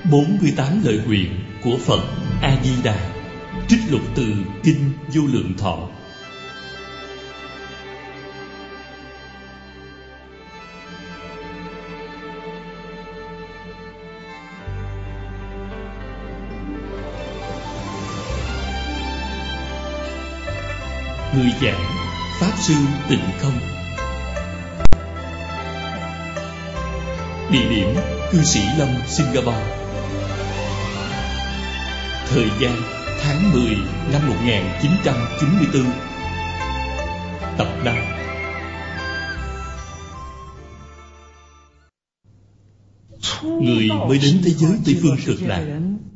48 lời nguyện của Phật A Di Đà, trích lục từ Kinh Vô Lượng Thọ. Người giảng Pháp Sư Tịnh Không. Địa điểm Cư Sĩ Lâm, Singapore. Thời gian tháng 10 năm 1994. Tập 5. Người mới đến thế giới Tây Phương Cực Lạc,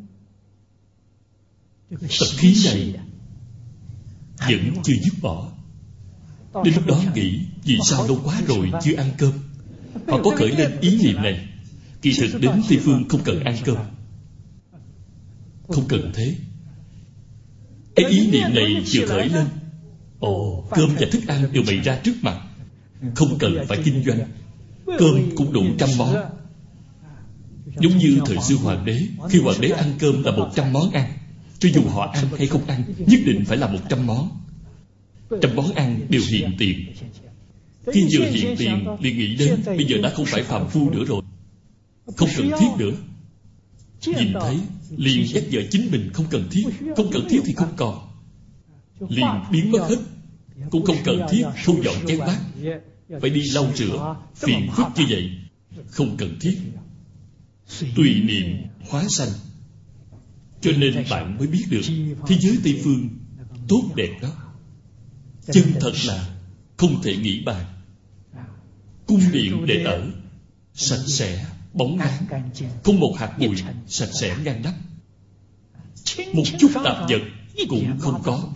tập khí này vẫn chưa dứt bỏ. Đến lúc đó nghĩ, vì sao lâu quá rồi chưa ăn cơm. Họ có khởi lên ý niệm này. Kỳ thực đến Tây Phương không cần ăn cơm, không cần thế. Cái ý niệm này vừa khởi lên, cơm và thức ăn đều bày ra trước mặt, không cần phải kinh doanh. Cơm cũng đủ 100 món. Giống như thời xưa hoàng đế, khi hoàng đế ăn cơm là 100 món ăn. Cho dù họ ăn hay không ăn, nhất định phải là 100 món. 100 món ăn đều hiện tiền. Khi vừa hiện tiền liền nghĩ đến bây giờ đã không phải phàm phu nữa rồi, không cần thiết nữa. Nhìn thấy liền nhắc nhở chính mình không cần thiết. Không cần thiết thì không còn, liền biến mất hết. Cũng không cần thiết thu dọn chén bát, phải đi lau rửa, phiền phức như vậy. Không cần thiết. Tùy niệm hóa sanh. Cho nên bạn mới biết được thế giới Tây Phương tốt đẹp đó. Chân thật là không thể nghĩ bàn. Cung điện để ở sạch sẽ, bóng mát, không một hạt bụi, sạch sẽ ngăn nắp. Một chút tạp vật cũng không có.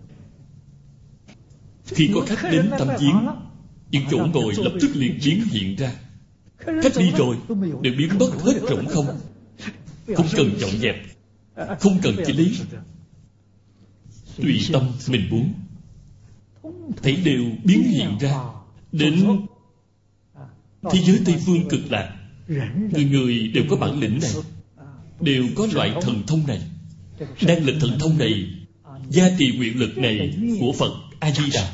Khi có khách đến thăm viếng, những chỗ ngồi lập tức liền biến hiện ra. Khách đi rồi đều biến mất hết rỗng không. Không cần dọn dẹp, không cần chỉnh lý, tùy tâm mình muốn, thấy đều biến hiện ra. Đến thế giới Tây Phương Cực Lạc, người người đều có bản lĩnh này, đều có loại thần thông này. Năng lực thần thông này, gia trì nguyện lực này của Phật A Di Đà.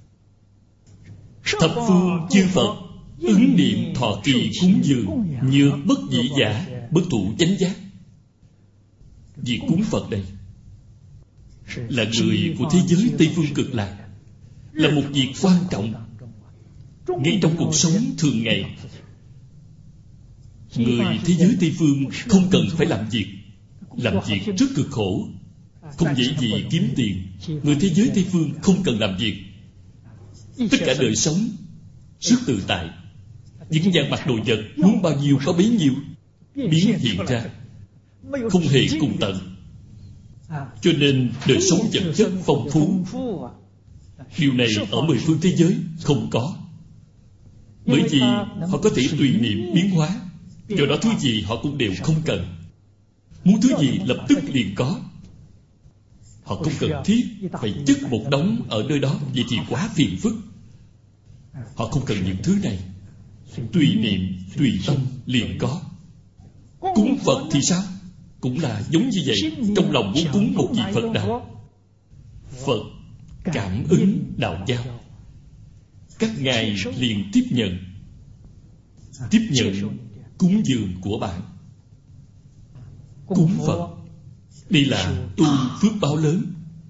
Thập phương chư Phật ứng niệm thọ trì cúng dường, như bất dĩ giả, bất thụ chánh giác. Việc cúng Phật này là người của thế giới Tây Phương Cực Lạc, là một việc quan trọng. Ngay trong cuộc sống thường ngày, người thế giới Tây Phương không cần phải làm việc. Làm việc rất cực khổ, không dễ gì kiếm tiền. Người thế giới Tây Phương không cần làm việc. Tất cả đời sống rất tự tại. Những dạng mặt đồ vật muốn bao nhiêu có bấy nhiêu, biến hiện ra, không hề cùng tận. Cho nên đời sống vật chất phong phú. Điều này ở 10 phương thế giới không có. Bởi vì họ có thể tùy niệm biến hóa, do đó thứ gì họ cũng đều không cần. Muốn thứ gì lập tức liền có. Họ không cần thiết phải chất một đống ở nơi đó, vậy thì quá phiền phức. Họ không cần những thứ này, tùy niệm tùy tâm liền có. Cúng Phật thì sao? Cũng là giống như vậy. Trong lòng muốn cúng một vị Phật nào, Phật cảm ứng đạo giao, các ngài liền tiếp nhận cúng dường của bạn. Cúng Phật, đây là tu phước báo lớn.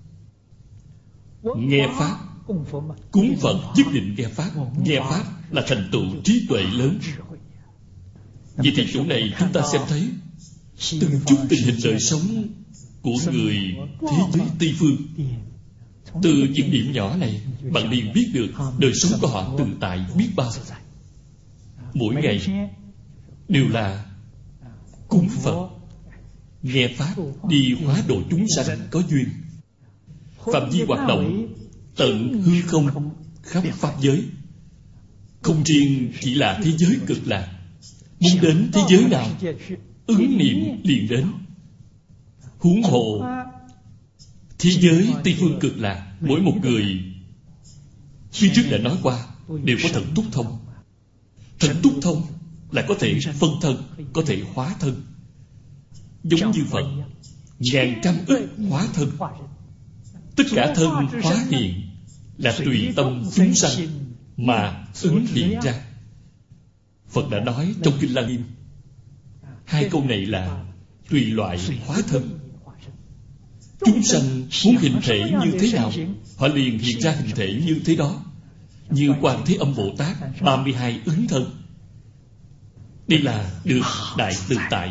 Nghe Pháp, cúng Phật nhất định nghe Pháp. Nghe Pháp là thành tựu trí tuệ lớn. Vậy thì chỗ này chúng ta xem thấy từng chút tình hình đời sống của người thế giới Tây Phương. Từ những điểm nhỏ này, bạn liền biết được đời sống của họ tự tại biết bao. Mỗi ngày đều là cúng Phật, nghe Pháp, đi hóa độ chúng sanh có duyên. Phạm vi hoạt động tận hư không, khắp Pháp giới. Không riêng chỉ là thế giới Cực Lạc. Muốn đến thế giới nào, ứng niệm liền đến. Huống hồ thế giới Tây Phương Cực Lạc, mỗi một người, phía trước đã nói qua, đều có thần túc thông. Thần túc thông là có thể phân thân, có thể hóa thân. giống như Phật, ngàn trăm ức hóa thân. Tất cả thân hóa hiện là tùy tâm chúng sanh mà ứng hiện ra. Phật đã nói trong Kinh Lăng Nghiêm, hai câu này là tùy loại hóa thân. Chúng sanh muốn hình thể như thế nào, họ liền hiện ra hình thể như thế đó. Như Quan Thế Âm Bồ Tát 32 ứng thân. Đây là được đại tự tại.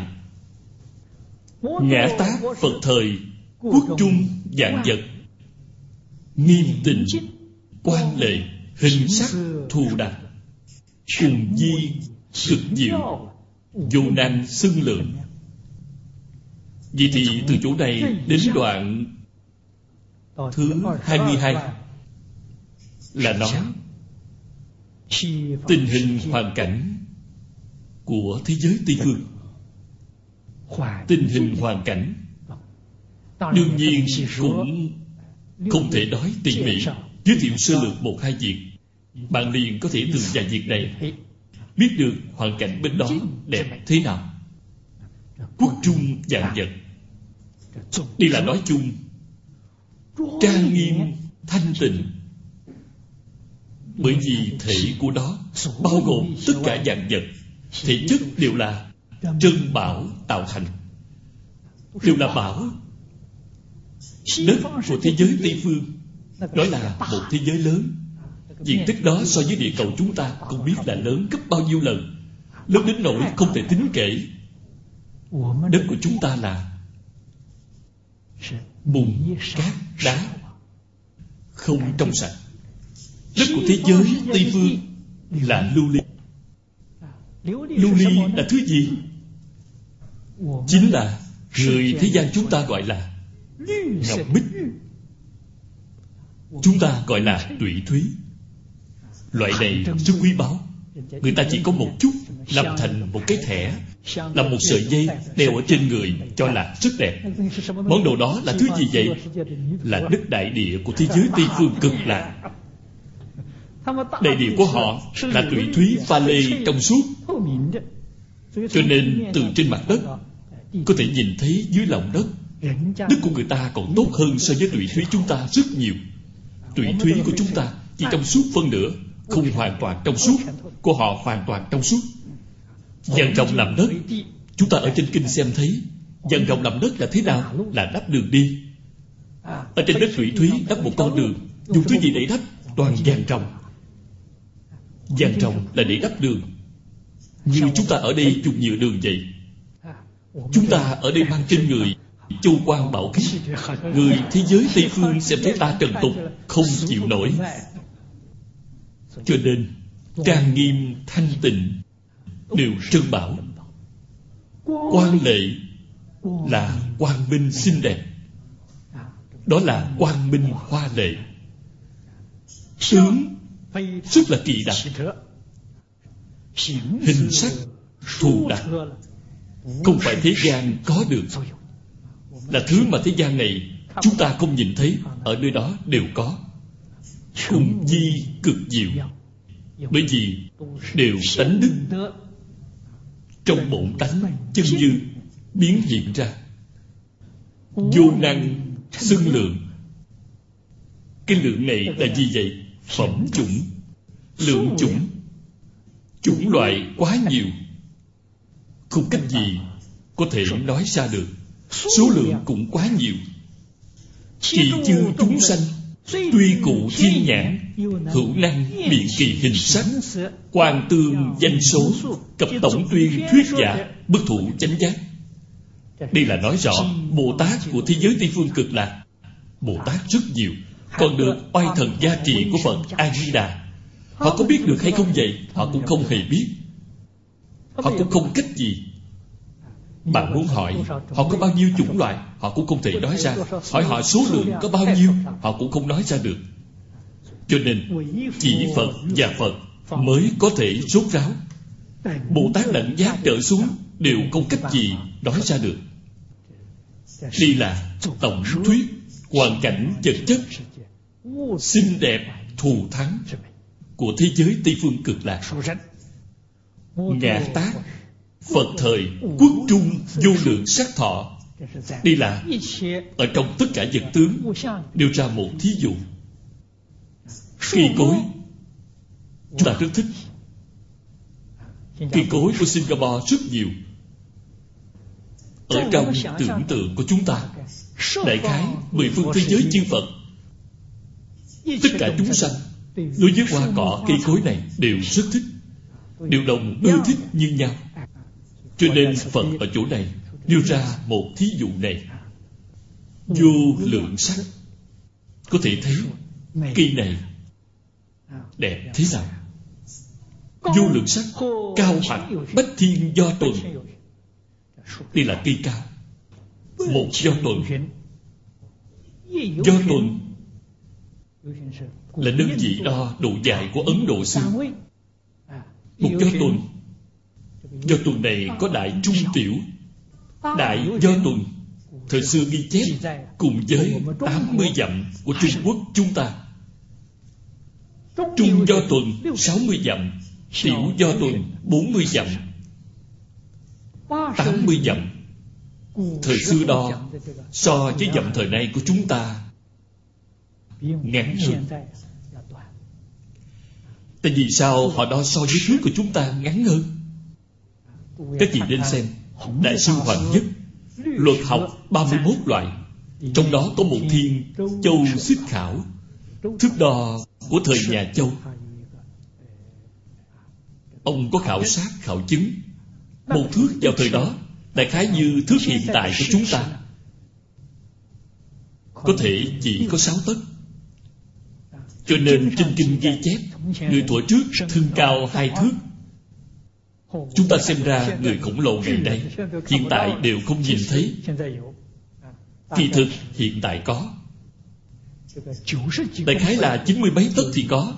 Ngã Tát Phật thời quốc trung vạn vật, nghiêm tịnh quan lệ, hình sắc thù đặc, cùng di cực diệu, vô năng xưng lượng. Vậy thì từ chỗ này đến đoạn thứ 22 là nói tình hình hoàn cảnh của thế giới Tây Phương. Tình hình hoàn cảnh đương nhiên cũng không thể nói tỉ mỉ, giới thiệu sơ lược một hai việc. Bạn liền có thể từ vài việc này biết được hoàn cảnh bên đó đẹp thế nào. Quốc trung vạn vật, đây là nói chung, trang nghiêm thanh tịnh. Bởi vì thể của đó bao gồm tất cả vạn vật, thể chất đều là trân bảo tạo thành, đều là bảo. Đất của thế giới Tây Phương đó là một thế giới lớn. Diện tích đó so với địa cầu chúng ta không biết là lớn gấp bao nhiêu lần, lớn đến nỗi không thể tính kể. Đất của chúng ta là bùn, cát, đá, không trong sạch. Đất của thế giới Tây Phương là lưu ly. Lưu ly là thứ gì? Chính là người thế gian chúng ta gọi là ngọc bích, chúng ta gọi là tụy thúy. Loại này rất quý báu. Người ta chỉ có một chút làm thành một cái thẻ, làm một sợi dây đeo ở trên người cho là rất đẹp. Món đồ đó là thứ gì vậy? Là đất đại địa của thế giới Tây Phương Cực Lạc. Đại địa của họ là tụy thúy pha lê trong suốt, cho nên từ trên mặt đất có thể nhìn thấy dưới lòng đất. Đất của người ta còn tốt hơn so với tụy thúy chúng ta rất nhiều. Tụy thúy của chúng ta chỉ trong suốt phân nửa, không hoàn toàn trong suốt. Của họ hoàn toàn trong suốt. Vàng rồng làm đất, chúng ta ở trên kinh xem thấy vàng rồng làm đất là thế nào? Là đắp đường đi. Ở trên đất tụy thúy đắp một con đường, dùng thứ gì để đắp? Toàn vàng rồng. Vàng rồng là để đắp đường. Như chúng ta ở đây dùng nhựa đường vậy. Chúng ta ở đây mang trên người châu quan bảo khí. Người thế giới Tây Phương xem thấy ta trần tục không chịu nổi. Cho nên trang nghiêm thanh tịnh đều trân bảo. Quang lệ là quang minh xinh đẹp, đó là quang minh hoa lệ. Tướng rất là kỳ đặc, hình sắc thù đặc, không phải thế gian có được. Là thứ mà thế gian này chúng ta không nhìn thấy, ở nơi đó đều có. Cùng di cực diệu, bởi vì đều tánh đức trong bổn tánh chân như biến hiện ra, vô năng xưng lượng. Cái lượng này là gì vậy? Phẩm chủng, lượng chủng. Chủng loại quá nhiều, không cách gì có thể nói ra được. Số lượng cũng quá nhiều. Kỳ chư chúng sanh, tuy cụ thiên nhãn, hữu năng biện kỳ hình sắc, quan tương danh số, cập tổng tuyên thuyết giả, bất thủ chánh giác. Đây là nói rõ Bồ Tát của thế giới Tây Phương Cực Lạc, Bồ Tát rất nhiều, còn được oai thần gia trì của Phật A Di Đà. Họ có biết được hay không vậy? Họ cũng không hề biết. Họ cũng không cách gì. Bạn muốn hỏi họ có bao nhiêu chủng loại, họ cũng không thể nói ra. Hỏi họ số lượng có bao nhiêu, họ cũng không nói ra được. Cho nên chỉ Phật và Phật mới có thể rốt ráo. Bồ Tát đẳng giác trở xuống đều không cách gì nói ra được. Đây là tổng thuyết hoàn cảnh vật chất xinh đẹp thù thắng của thế giới Tây Phương Cực Lạc. Ngã Tát Phật thời quốc trung vô lượng sắc thọ. Đây là ở trong tất cả vật tướng nêu ra một thí dụ. Cây cối chúng ta rất thích. Cây cối của Singapore rất nhiều. Ở trong tưởng tượng của chúng ta, đại khái 10 phương thế giới chư Phật, tất cả chúng sanh đối với hoa cỏ cây cối này đều rất thích, đều đồng ưa thích như nhau. Cho nên Phật ở chỗ này nêu ra một thí dụ này. Vô lượng sắc. Có thể thấy cây này đẹp thế nào. Vô lượng sắc, cao hẳn bách thiên do tuần. Đây là cây cao. Một do tuần. Do tuần là đơn vị đo độ dài của Ấn Độ xưa. Một do tuần. Do tuần này có đại trung tiểu. Đại do tuần thời xưa ghi chép cùng với 80 dặm của Trung Quốc chúng ta. Trung do tuần 60 dặm, tiểu do tuần 40 dặm. 80 dặm thời xưa đo so với dặm thời nay của chúng ta ngắn hơn. Tại vì sao họ đo so với thước của chúng ta ngắn hơn? Các vị nên xem Đại sư Hoàng Nhất luật học 31 loại, trong đó có một thiên Châu Xích Khảo, thước đo của thời nhà Châu. Ông có khảo sát khảo chứng một thước vào thời đó đại khái như thước hiện tại của chúng ta, có thể chỉ có 6 tấc. Cho nên trên kinh ghi chép người thuở trước thân cao 2 thước. Chúng ta xem ra người khổng lồ ngày nay hiện tại đều không nhìn thấy. Kỳ thực hiện tại có, đại khái là 90 mấy tấc thì có.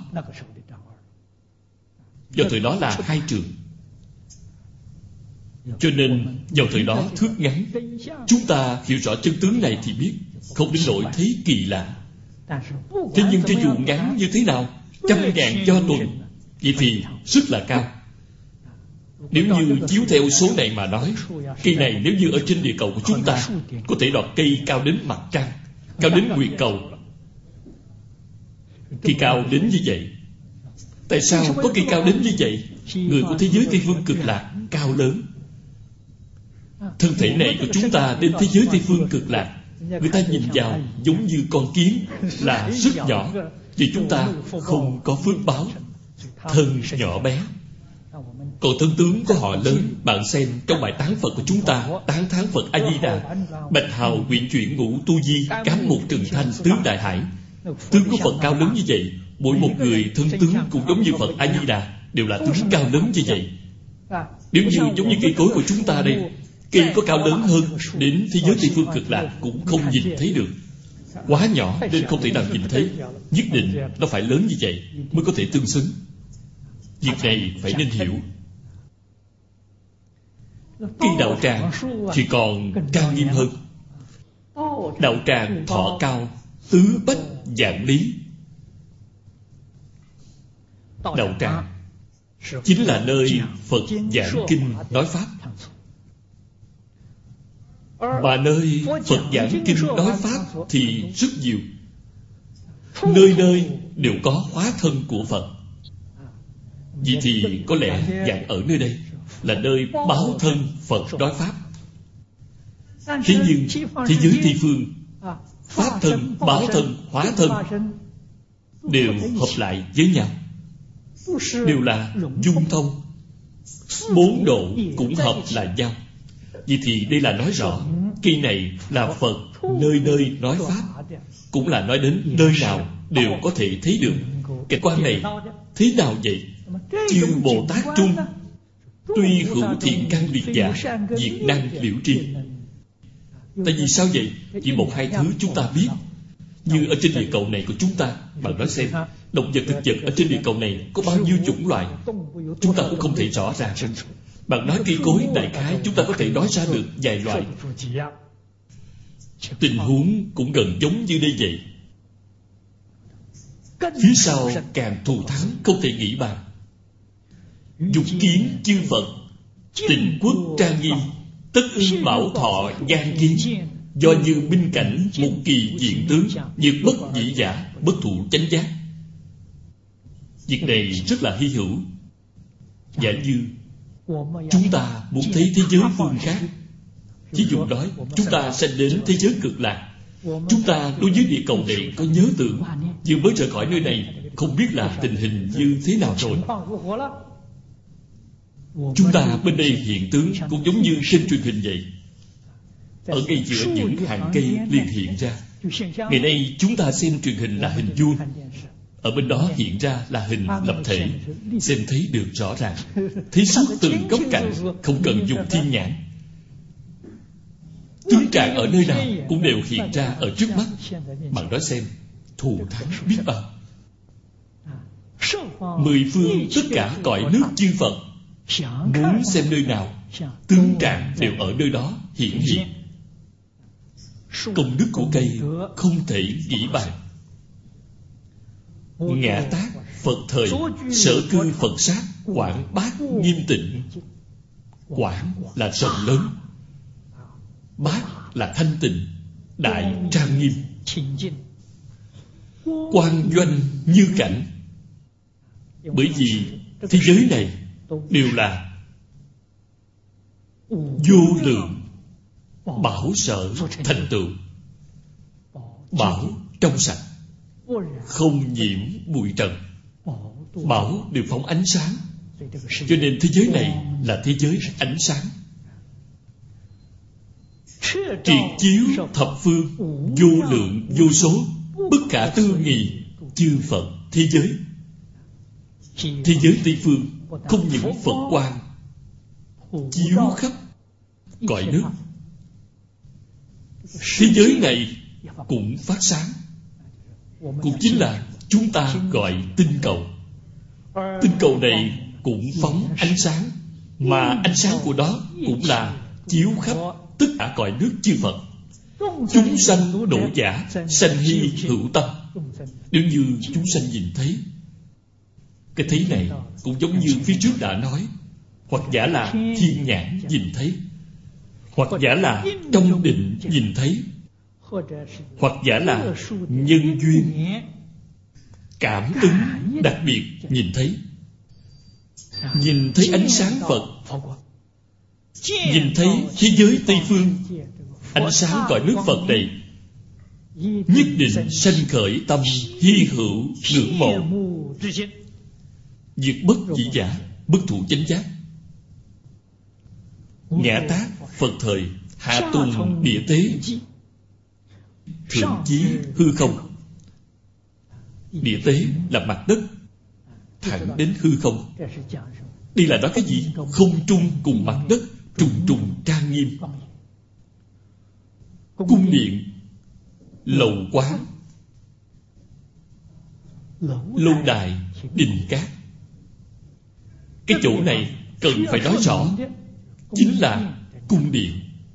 Vào thời đó là 2 trượng. Cho nên vào thời đó thước ngắn. Chúng ta hiểu rõ chân tướng này thì biết không đến nỗi thấy kỳ lạ. Thế nhưng cho dù ngắn như thế nào, 100.000 do tuần, vậy thì rất là cao. Nếu như chiếu theo số này mà nói, cây này nếu như ở trên địa cầu của chúng ta có thể đọt cây cao đến mặt trăng, cao đến nguyệt cầu. Cây cao đến như vậy. Tại sao có cây cao đến như vậy? Người của thế giới Tây Phương Cực Lạc cao lớn. Thân thể này của chúng ta đến thế giới Tây Phương Cực Lạc, người ta nhìn vào giống như con kiến, là rất nhỏ. Vì chúng ta không có phước báo, thân nhỏ bé. Còn thân tướng của họ lớn. Bạn xem trong bài tán Phật của chúng ta, tán thán Phật A Di Đà: bạch hào quyện chuyển ngũ tu di, cám một trừng thanh tứ đại hải. Tướng của Phật cao lớn như vậy, mỗi một người thân tướng cũng giống như Phật A Di Đà, đều là tướng cao lớn như vậy. Nếu như giống như cây cối của chúng ta đây, cây có cao lớn hơn, đến thế giới Tây Phương Cực Lạc cũng không nhìn thấy được. Quá nhỏ nên không thể nào nhìn thấy. Nhất định nó phải lớn như vậy mới có thể tương xứng. Việc này phải nên hiểu. Cây đạo tràng thì còn cao nghiêm hơn. Đạo tràng thọ cao tứ bách vạn lý. Đạo tràng chính là nơi Phật giảng kinh nói pháp. Mà nơi Phật giảng kinh nói pháp thì rất nhiều. Nơi nơi đều có hóa thân của Phật. Vì thì có lẽ giảng ở nơi đây là nơi báo thân Phật nói pháp. Thế nhưng thế giới Tây Phương, pháp thân, báo thân, hóa thân đều hợp lại với nhau, đều là dung thông. 4 độ cũng hợp là nhau. Vì thì đây là nói rõ cây này là Phật nơi nơi nói pháp, cũng là nói đến nơi nào đều có thể thấy được. Cái quan này thế nào vậy? Chư Bồ Tát trung tuy hữu thiện căn biệt giả, diệt năng liễu tri. Tại vì sao vậy? Chỉ một hai thứ chúng ta biết. Như ở trên địa cầu này của chúng ta, bạn nói xem, động vật thực vật ở trên địa cầu này có bao nhiêu chủng loại, chúng ta cũng không thể rõ ràng. Bạn nói cây cối, đại khái chúng ta có thể nói ra được vài loại. Tình huống cũng gần giống như đây vậy. Phía sau càng thù thắng không thể nghĩ bàn. Dục kiến chư Phật Tịnh quốc trang nghiêm, tất ưng bảo thọ gian kiến. Do như minh cảnh, một kỳ diện tướng, như bất dĩ giả, bất thụ chánh giác. Việc này rất là hy hữu. Giả như chúng ta muốn thấy thế giới phương khác, thí dụ nói chúng ta sẽ đến thế giới cực lạc. Chúng ta đối với địa cầu này có nhớ tưởng, vừa mới rời khỏi nơi này, không biết là tình hình như thế nào rồi. Chúng ta bên đây hiện tướng cũng giống như trên truyền hình vậy. Ở ngay giữa những hàng cây liền hiện ra. Ngày nay chúng ta xem truyền hình là hình vuông, ở bên đó hiện ra là hình lập thể, xem thấy được rõ ràng, thấy suốt từng góc cạnh, không cần dùng thiên nhãn. Tướng trạng ở nơi nào cũng đều hiện ra ở trước mắt. Bạn nói xem, thù thắng biết bao. 10 phương tất cả cõi nước chư Phật, muốn xem nơi nào, tướng trạng đều ở nơi đó hiện hiện. Công đức của cây không thể nghĩ bàn. Ngã tác Phật thời, sở cư Phật sát, quảng bát nghiêm tịnh. Quảng là rộng lớn, bát là thanh tịnh, đại trang nghiêm. Quang doanh như cảnh. Bởi vì thế giới này đều là vô lượng bảo sở thành tựu. Bảo trong sạch, không nhiễm bụi trần. Bảo đều phóng ánh sáng, cho nên thế giới này là thế giới ánh sáng. Triệt chiếu thập phương, vô lượng vô số, bất khả tư nghị chư Phật thế giới. Thế giới Tây phương không những Phật quang chiếu khắp cõi nước, thế giới này cũng phát sáng. Cũng chính là chúng ta gọi tinh cầu. Tinh cầu này cũng phóng ánh sáng, mà ánh sáng của đó cũng là chiếu khắp tất cả cõi nước chư Phật. Chúng sanh độ giả, sanh hy hữu tâm. Nếu như chúng sanh nhìn thấy, cái thấy này cũng giống như phía trước đã nói, hoặc giả là thiên nhãn nhìn thấy, hoặc giả là trong định nhìn thấy, hoặc giả là nhân duyên cảm ứng đặc biệt nhìn thấy. Nhìn thấy ánh sáng Phật, nhìn thấy thế giới Tây phương, ánh sáng cõi nước Phật này, nhất định sanh khởi tâm hy hữu ngưỡng mộ. Việc bất dĩ giả, bất thụ chánh giác. Ngã tác Phật thời, hạ tùng địa tế, thượng chí hư không. Địa tế là mặt đất, thẳng đến hư không. Đây là nói cái gì? Không trung cùng mặt đất trùng trùng trang nghiêm. Cung điện, lầu quán, lâu đài, đình cát. Cái chỗ này cần phải nói rõ, chính là cung điện.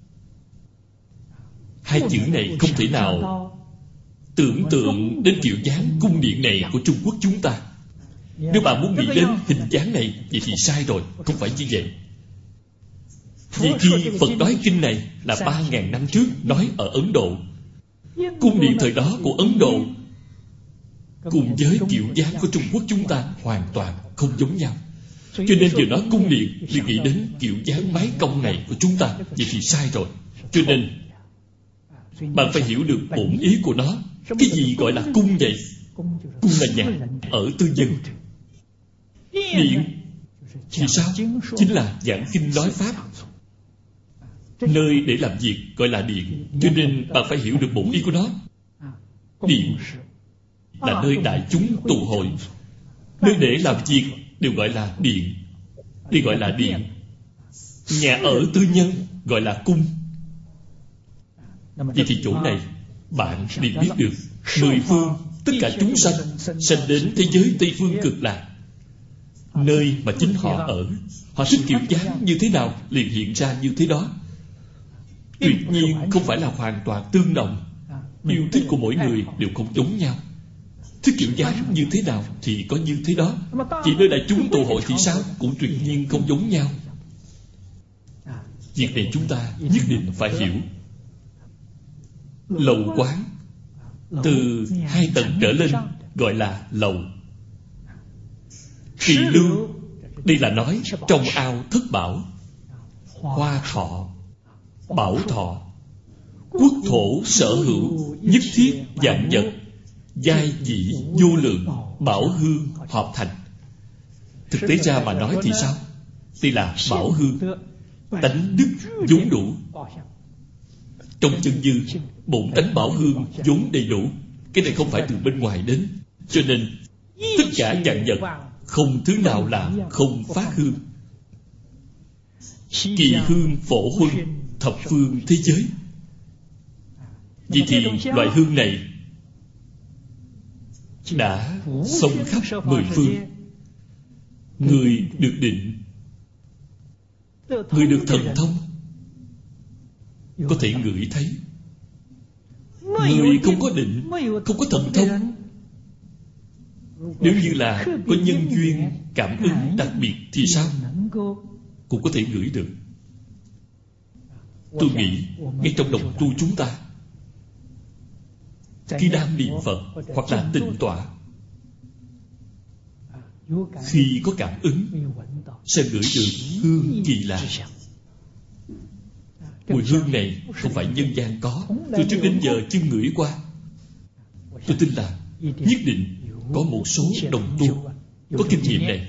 Hai chữ này không thể nào tưởng tượng đến kiểu dáng cung điện này của Trung Quốc chúng ta. Nếu bạn muốn nghĩ đến hình dáng này, vậy thì sai rồi, không phải như vậy. Vì khi Phật nói kinh này là 3.000 năm trước nói ở Ấn Độ. Cung điện thời đó của Ấn Độ cùng với kiểu dáng của Trung Quốc chúng ta hoàn toàn không giống nhau. Cho nên vừa nói cung điện thì nghĩ đến kiểu dáng mái cong này của chúng ta, vậy thì sai rồi. Cho nên bạn phải hiểu được bổn ý của nó. Cái gì gọi là cung vậy? Cung là nhà ở tư dân. Điện thì sao? Chính là giảng kinh nói pháp, nơi để làm việc gọi là điện. Cho nên bạn phải hiểu được bổn ý của nó. Điện là nơi đại chúng tụ hội, nơi để làm việc đều gọi là điện. Đây gọi là điện. Nhà ở tư nhân gọi là cung. Vậy thì chỗ này bạn liền biết được 10 phương tất cả chúng sanh sanh đến thế giới Tây phương cực lạc, nơi mà chính họ ở. Họ thích kiểu dáng như thế nào liền hiện ra như thế đó. Tuyệt nhiên không phải là hoàn toàn tương đồng. Yêu thích của mỗi người đều không giống nhau. Thích kiểu dáng như thế nào thì có như thế đó. Chỉ nơi đại chúng tụ hội thì sao? Cũng tuyệt nhiên không giống nhau. Việc này chúng ta nhất định phải hiểu. Lầu quán từ 2 tầng trở lên gọi là lầu. Trì lưu, đây là nói trong ao thất bảo. Hoa thọ, bảo thọ, quốc thổ sở hữu, nhất thiết vạn vật, giai dĩ vô lượng, bảo hương hợp thành. Thực tế ra mà nói thì sao? Đây là bảo hương, tánh đức vốn đủ. Trong chân dư, bổn tánh bảo hương vốn đầy đủ. Cái này không phải từ bên ngoài đến. Cho nên tất cả vạn vật không thứ nào là không phát hương. Kỳ hương phổ huân, thập phương thế giới. Vì thì loại hương này đã xông khắp 10 phương. Người được định, người được thần thông, có thể ngửi thấy. Người không có định, không có thần thông, nếu như là có nhân duyên cảm ứng đặc biệt thì sao? Cũng có thể ngửi được. Tôi nghĩ ngay trong đồng tu chúng ta, khi đang niệm Phật hoặc là tịnh tọa, khi có cảm ứng sẽ ngửi được hương kỳ lạ. Mùi hương này không phải nhân gian có, từ trước đến giờ chưa ngửi qua. Tôi tin là nhất định có một số đồng tu có kinh nghiệm này.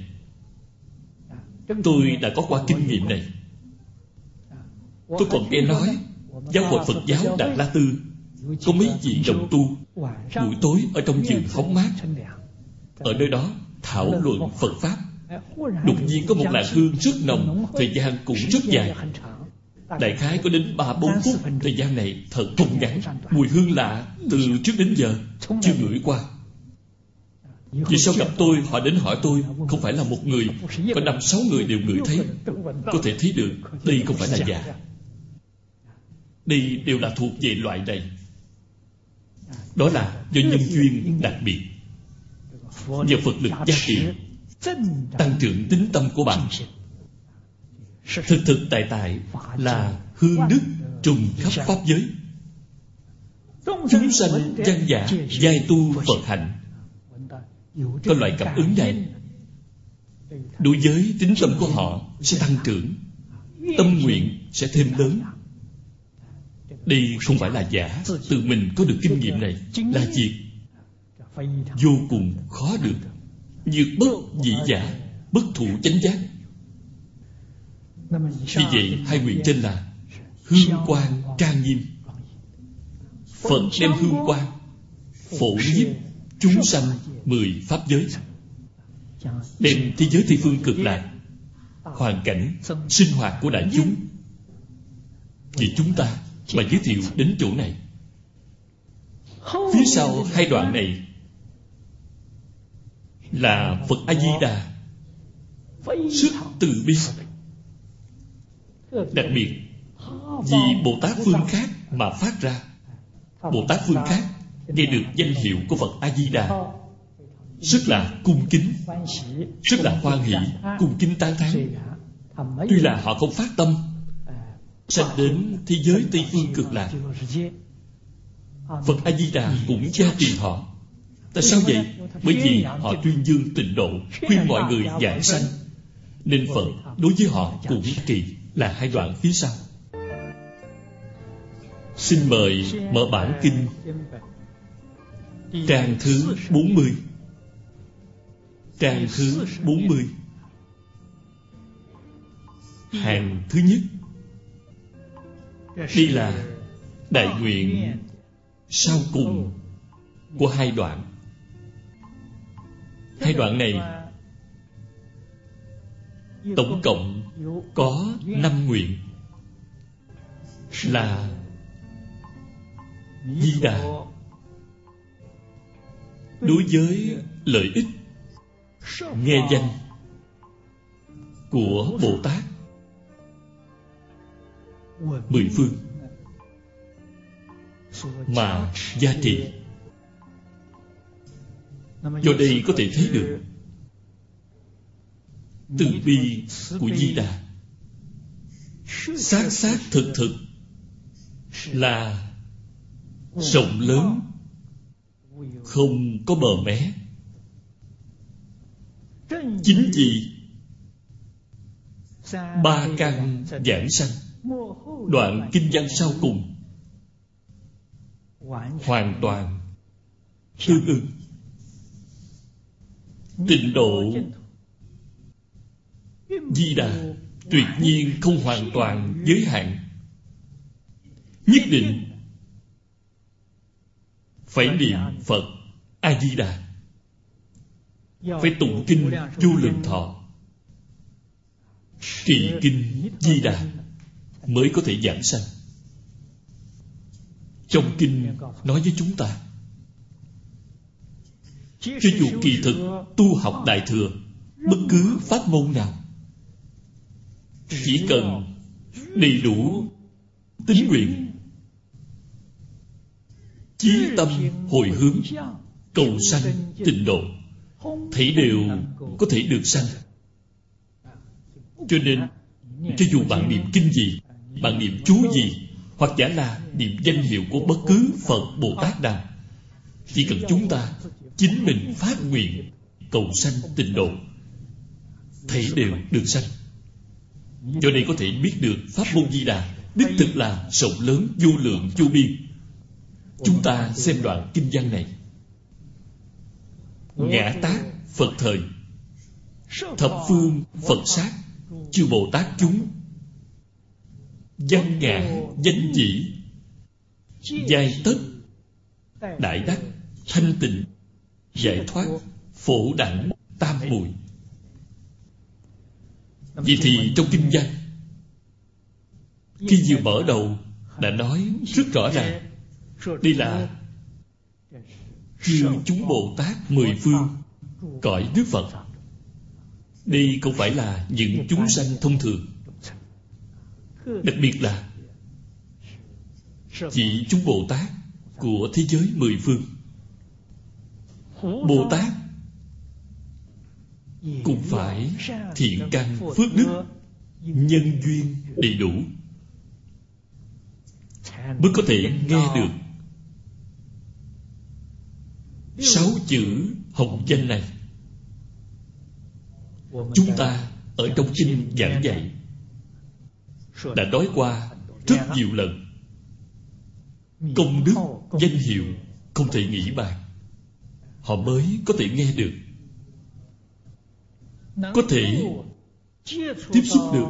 Tôi đã có qua kinh nghiệm này. Tôi còn nghe nói giáo hội Phật giáo Đạt La Tư có mấy vị đồng tu buổi tối ở trong vườn hóng mát, ở nơi đó thảo luận Phật Pháp. Đột nhiên có một làn hương rất nồng, thời gian cũng rất dài, đại khái có đến 3-4 phút. Thời gian này thật không ngắn. Mùi hương lạ từ trước đến giờ chưa ngửi qua. Vì sao gặp tôi, họ đến hỏi tôi, không phải là một người, có 5-6 người đều ngửi thấy. Có thể thấy được đây không phải là giả. Đây đều là thuộc về loại này. Đó là do nhân duyên đặc biệt, nhờ Phật lực gia trì, tăng trưởng tính tâm của bạn. Thực thực tại tại là hương đức trùng khắp pháp giới. Chúng sanh văn giả giai tu Phật hạnh, có loại cảm ứng này, đối với tính tâm của họ sẽ tăng trưởng, tâm nguyện sẽ thêm lớn. Đây không phải là giả. Tự mình có được kinh nghiệm này là việc vô cùng khó được. Như bất dị giả, bất thủ chánh giác. Vì vậy hai nguyện trên là hương quang trang nghiêm. Phật đem hương quang phổ nhiếp chúng sanh 10 pháp giới, đem thế giới Tây phương cực lạc, hoàn cảnh sinh hoạt của đại chúng, vì chúng ta mà giới thiệu đến chỗ này. Phía sau hai đoạn này là Phật A-di-đà rất từ bi. Đặc biệt vì Bồ Tát phương khác mà phát ra. Bồ Tát phương khác nghe được danh hiệu của Phật A-di-đà rất là cung kính, rất là hoan hỷ, cung kính tán thán. Tuy là họ không phát tâm sanh đến thế giới Tây phương cực lạc, Phật A-di-đà cũng gia trì họ. Tại sao vậy? Bởi vì họ tuyên dương tịnh độ, khuyên mọi người giảng sanh, nên Phật đối với họ cũng trì. Là hai đoạn phía sau. Xin mời mở bản kinh trang thứ 40. Trang thứ 40, hàng thứ nhất. Đây là đại nguyện sau cùng của hai đoạn. Hai đoạn này tổng cộng có 5 nguyện, là Di Đà đối với lợi ích nghe danh của Bồ Tát 10 phương mà gia trì. Do đây có thể thấy được từ bi của Di Đà xác xác thực thực là rộng lớn, không có bờ mé. Chính vì ba căn giảng sanh, đoạn kinh văn sau cùng hoàn toàn tương ưng. Tịnh độ Di Đà tuyệt nhiên không hoàn toàn giới hạn, nhất định phải niệm Phật A Di Đà, phải tụng kinh Vô Lượng Thọ, trì kinh Di Đà mới có thể giảng sanh. Trong kinh nói với chúng ta, cho dù kỳ thực tu học Đại Thừa, bất cứ pháp môn nào, chỉ cần đầy đủ tín nguyện, chí tâm hồi hướng, cầu sanh tịnh độ, thảy đều có thể được sanh. Cho nên, cho dù bạn niệm kinh gì, bạn niệm chú gì, hoặc giả là niệm danh hiệu của bất cứ Phật Bồ Tát nào, chỉ cần chúng ta chính mình phát nguyện cầu sanh tịnh độ, thảy đều được sanh. Do đây có thể biết được pháp môn Di Đà đích thực là rộng lớn vô lượng vô biên. Chúng ta xem đoạn kinh văn này: ngã tát Phật thời, thập phương Phật sát, chư Bồ Tát chúng, văn ngã danh chỉ, giai tất đại đắc, thanh tịnh giải thoát, phổ đẳng tam muội. Vậy thì trong kinh văn, khi vừa mở đầu đã nói rất rõ ràng, đây là chư chúng Bồ Tát mười phương cõi Đức Phật. Đây không phải là những chúng sanh thông thường, đặc biệt là chỉ chúng Bồ Tát của thế giới mười phương. Bồ Tát cũng phải thiện căn phước đức, nhân duyên đầy đủ, mới có thể nghe được 6 chữ hồng danh này. Chúng ta ở trong kinh giảng dạy đã nói qua rất nhiều lần. Công đức danh hiệu không thể nghĩ bàn, họ mới có thể nghe được, có thể tiếp xúc được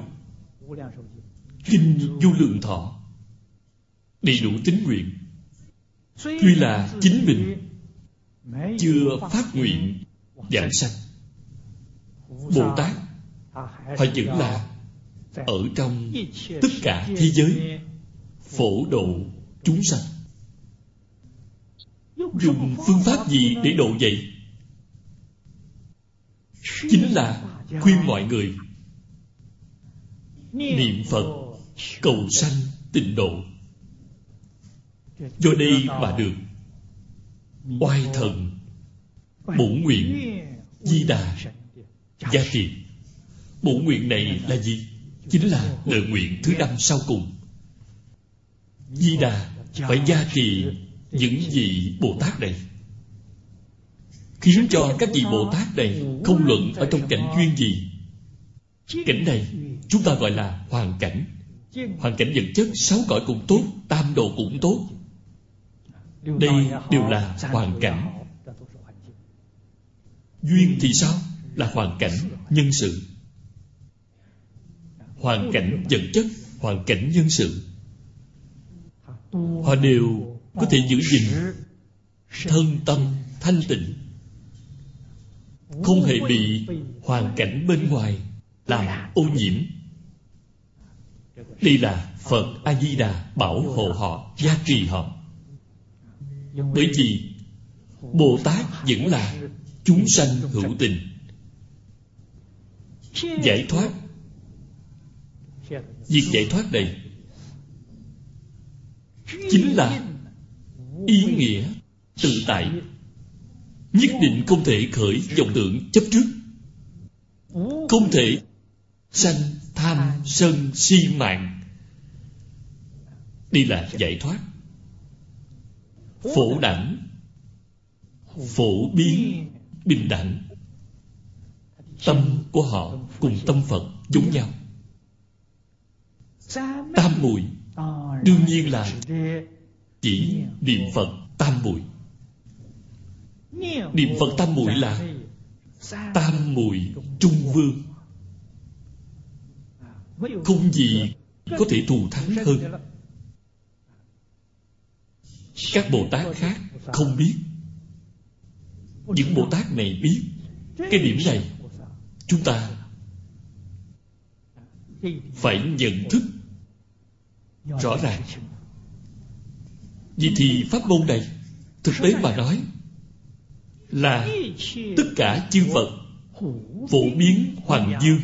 kinh Vô Lượng Thọ, đầy đủ tín nguyện. Tuy là chính mình chưa phát nguyện giảng sanh, Bồ Tát họ vẫn là ở trong tất cả thế giới phổ độ chúng sanh. Dùng phương pháp gì để độ vậy? Chính là khuyên mọi người niệm Phật cầu sanh tịnh độ. Do đây mà được oai thần bổn nguyện Di Đà gia trì. Bổn nguyện này là gì? Chính là lời nguyện thứ 5 sau cùng. Di Đà phải gia trì những vị Bồ Tát này, khiến cho các vị Bồ Tát này không luận ở trong cảnh duyên gì. Cảnh này chúng ta gọi là hoàn cảnh. Hoàn cảnh vật chất 6 cõi cũng tốt, tam độ cũng tốt. Đây đều là hoàn cảnh. Duyên thì sao? Là hoàn cảnh nhân sự. Hoàn cảnh vật chất, hoàn cảnh nhân sự, họ đều có thể giữ gìn thân tâm thanh tịnh, không hề bị hoàn cảnh bên ngoài làm ô nhiễm. Đây là Phật A-di-đà bảo hộ họ, gia trì họ. Bởi vì Bồ Tát vẫn là chúng sanh hữu tình. Giải thoát, việc giải thoát này chính là ý nghĩa tự tại, nhất định không thể khởi vọng tưởng chấp trước, không thể sanh tham sân si mạng Đây là giải thoát. Phổ đẳng, phổ biến, bình đẳng. Tâm của họ cùng tâm Phật giống nhau. Tam muội đương nhiên là chỉ niệm Phật tam muội. Niệm Phật tam muội là tam muội trung vương. Không gì có thể thù thắng hơn. Các Bồ Tát khác không biết. Những Bồ Tát này biết. Cái điểm này chúng ta phải nhận thức rõ ràng. Vì thì pháp môn này thực tế mà nói là tất cả chư Phật phổ biến Hoàng Dương.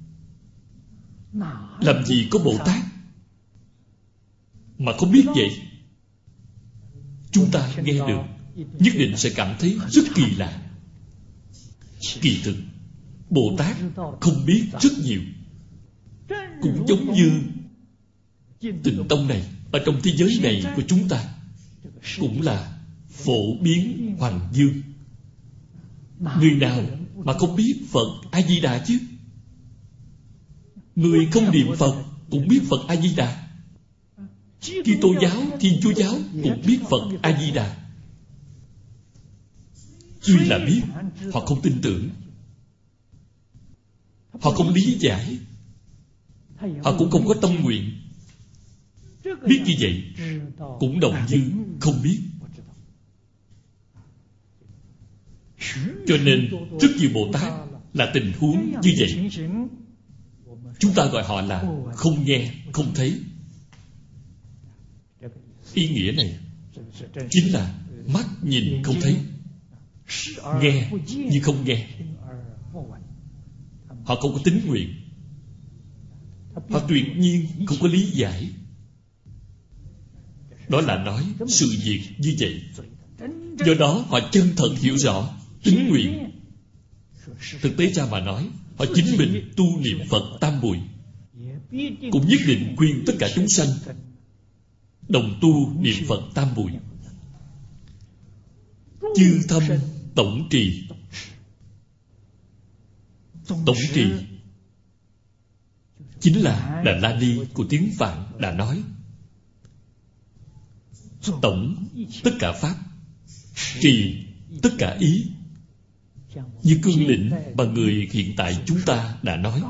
Làm gì có Bồ Tát mà không biết vậy? Chúng ta nghe được nhất định sẽ cảm thấy rất kỳ lạ. Kỳ thực Bồ Tát không biết rất nhiều. Cũng giống như Tịnh Tông này, ở trong thế giới này của chúng ta, cũng là phổ biến Hoàng Dương. Người nào mà không biết Phật A-di-đà chứ? Người không niệm Phật cũng biết Phật A-di-đà. Kitô giáo, Thiên Chúa giáo cũng biết Phật A-di-đà. Tuy là biết, họ không tin tưởng, họ không lý giải, họ cũng không có tâm nguyện. Biết như vậy cũng đồng như không biết. Cho nên rất nhiều Bồ Tát là tình huống như vậy. Chúng ta gọi họ là không nghe, không thấy. Ý nghĩa này chính là mắt nhìn không thấy, nghe như không nghe. Họ không có tín nguyện, họ tuyệt nhiên không có lý giải. Đó là nói sự việc như vậy. Do đó họ chân thật hiểu rõ tín nguyện. Thực tế ra mà nói, họ chính mình tu niệm Phật tam muội, cũng nhất định khuyên tất cả chúng sanh đồng tu niệm Phật tam muội. Chư thâm tổng trì. Tổng trì chính là Đà La Ni của tiếng Phạn đã nói. Tổng tất cả pháp, trì tất cả ý. Như cương lĩnh mà người hiện tại chúng ta đã nói,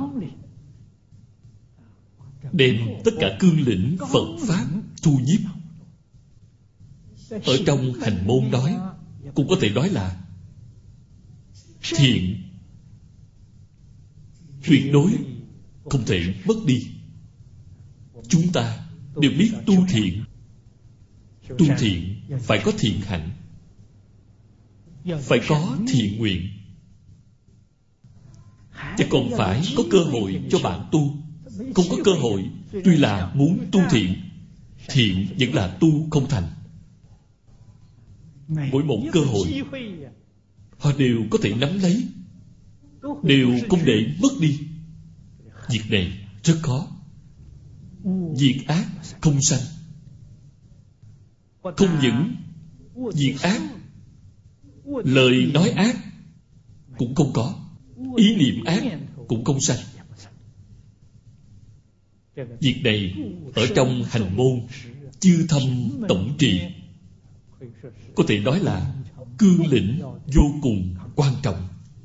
đem tất cả cương lĩnh Phật Pháp thu nhiếp. Ở trong hành môn nói, cũng có thể nói là thiện tuyệt đối không thể mất đi. Chúng ta đều biết tu thiện. Tu thiện phải có thiện hạnh, phải có thiện nguyện, chứ còn phải có cơ hội cho bạn tu. Không có cơ hội, tuy là muốn tu thiện, thiện vẫn là tu không thành. Mỗi một cơ hội họ đều có thể nắm lấy, đều không để mất đi. Việc này rất khó. Việc ác không sanh. Không những việc ác, lời nói ác cũng không có, ý niệm ác cũng không sanh. Việc này ở trong hành môn chư thâm tổng trì có thể nói là cương lĩnh vô cùng quan trọng.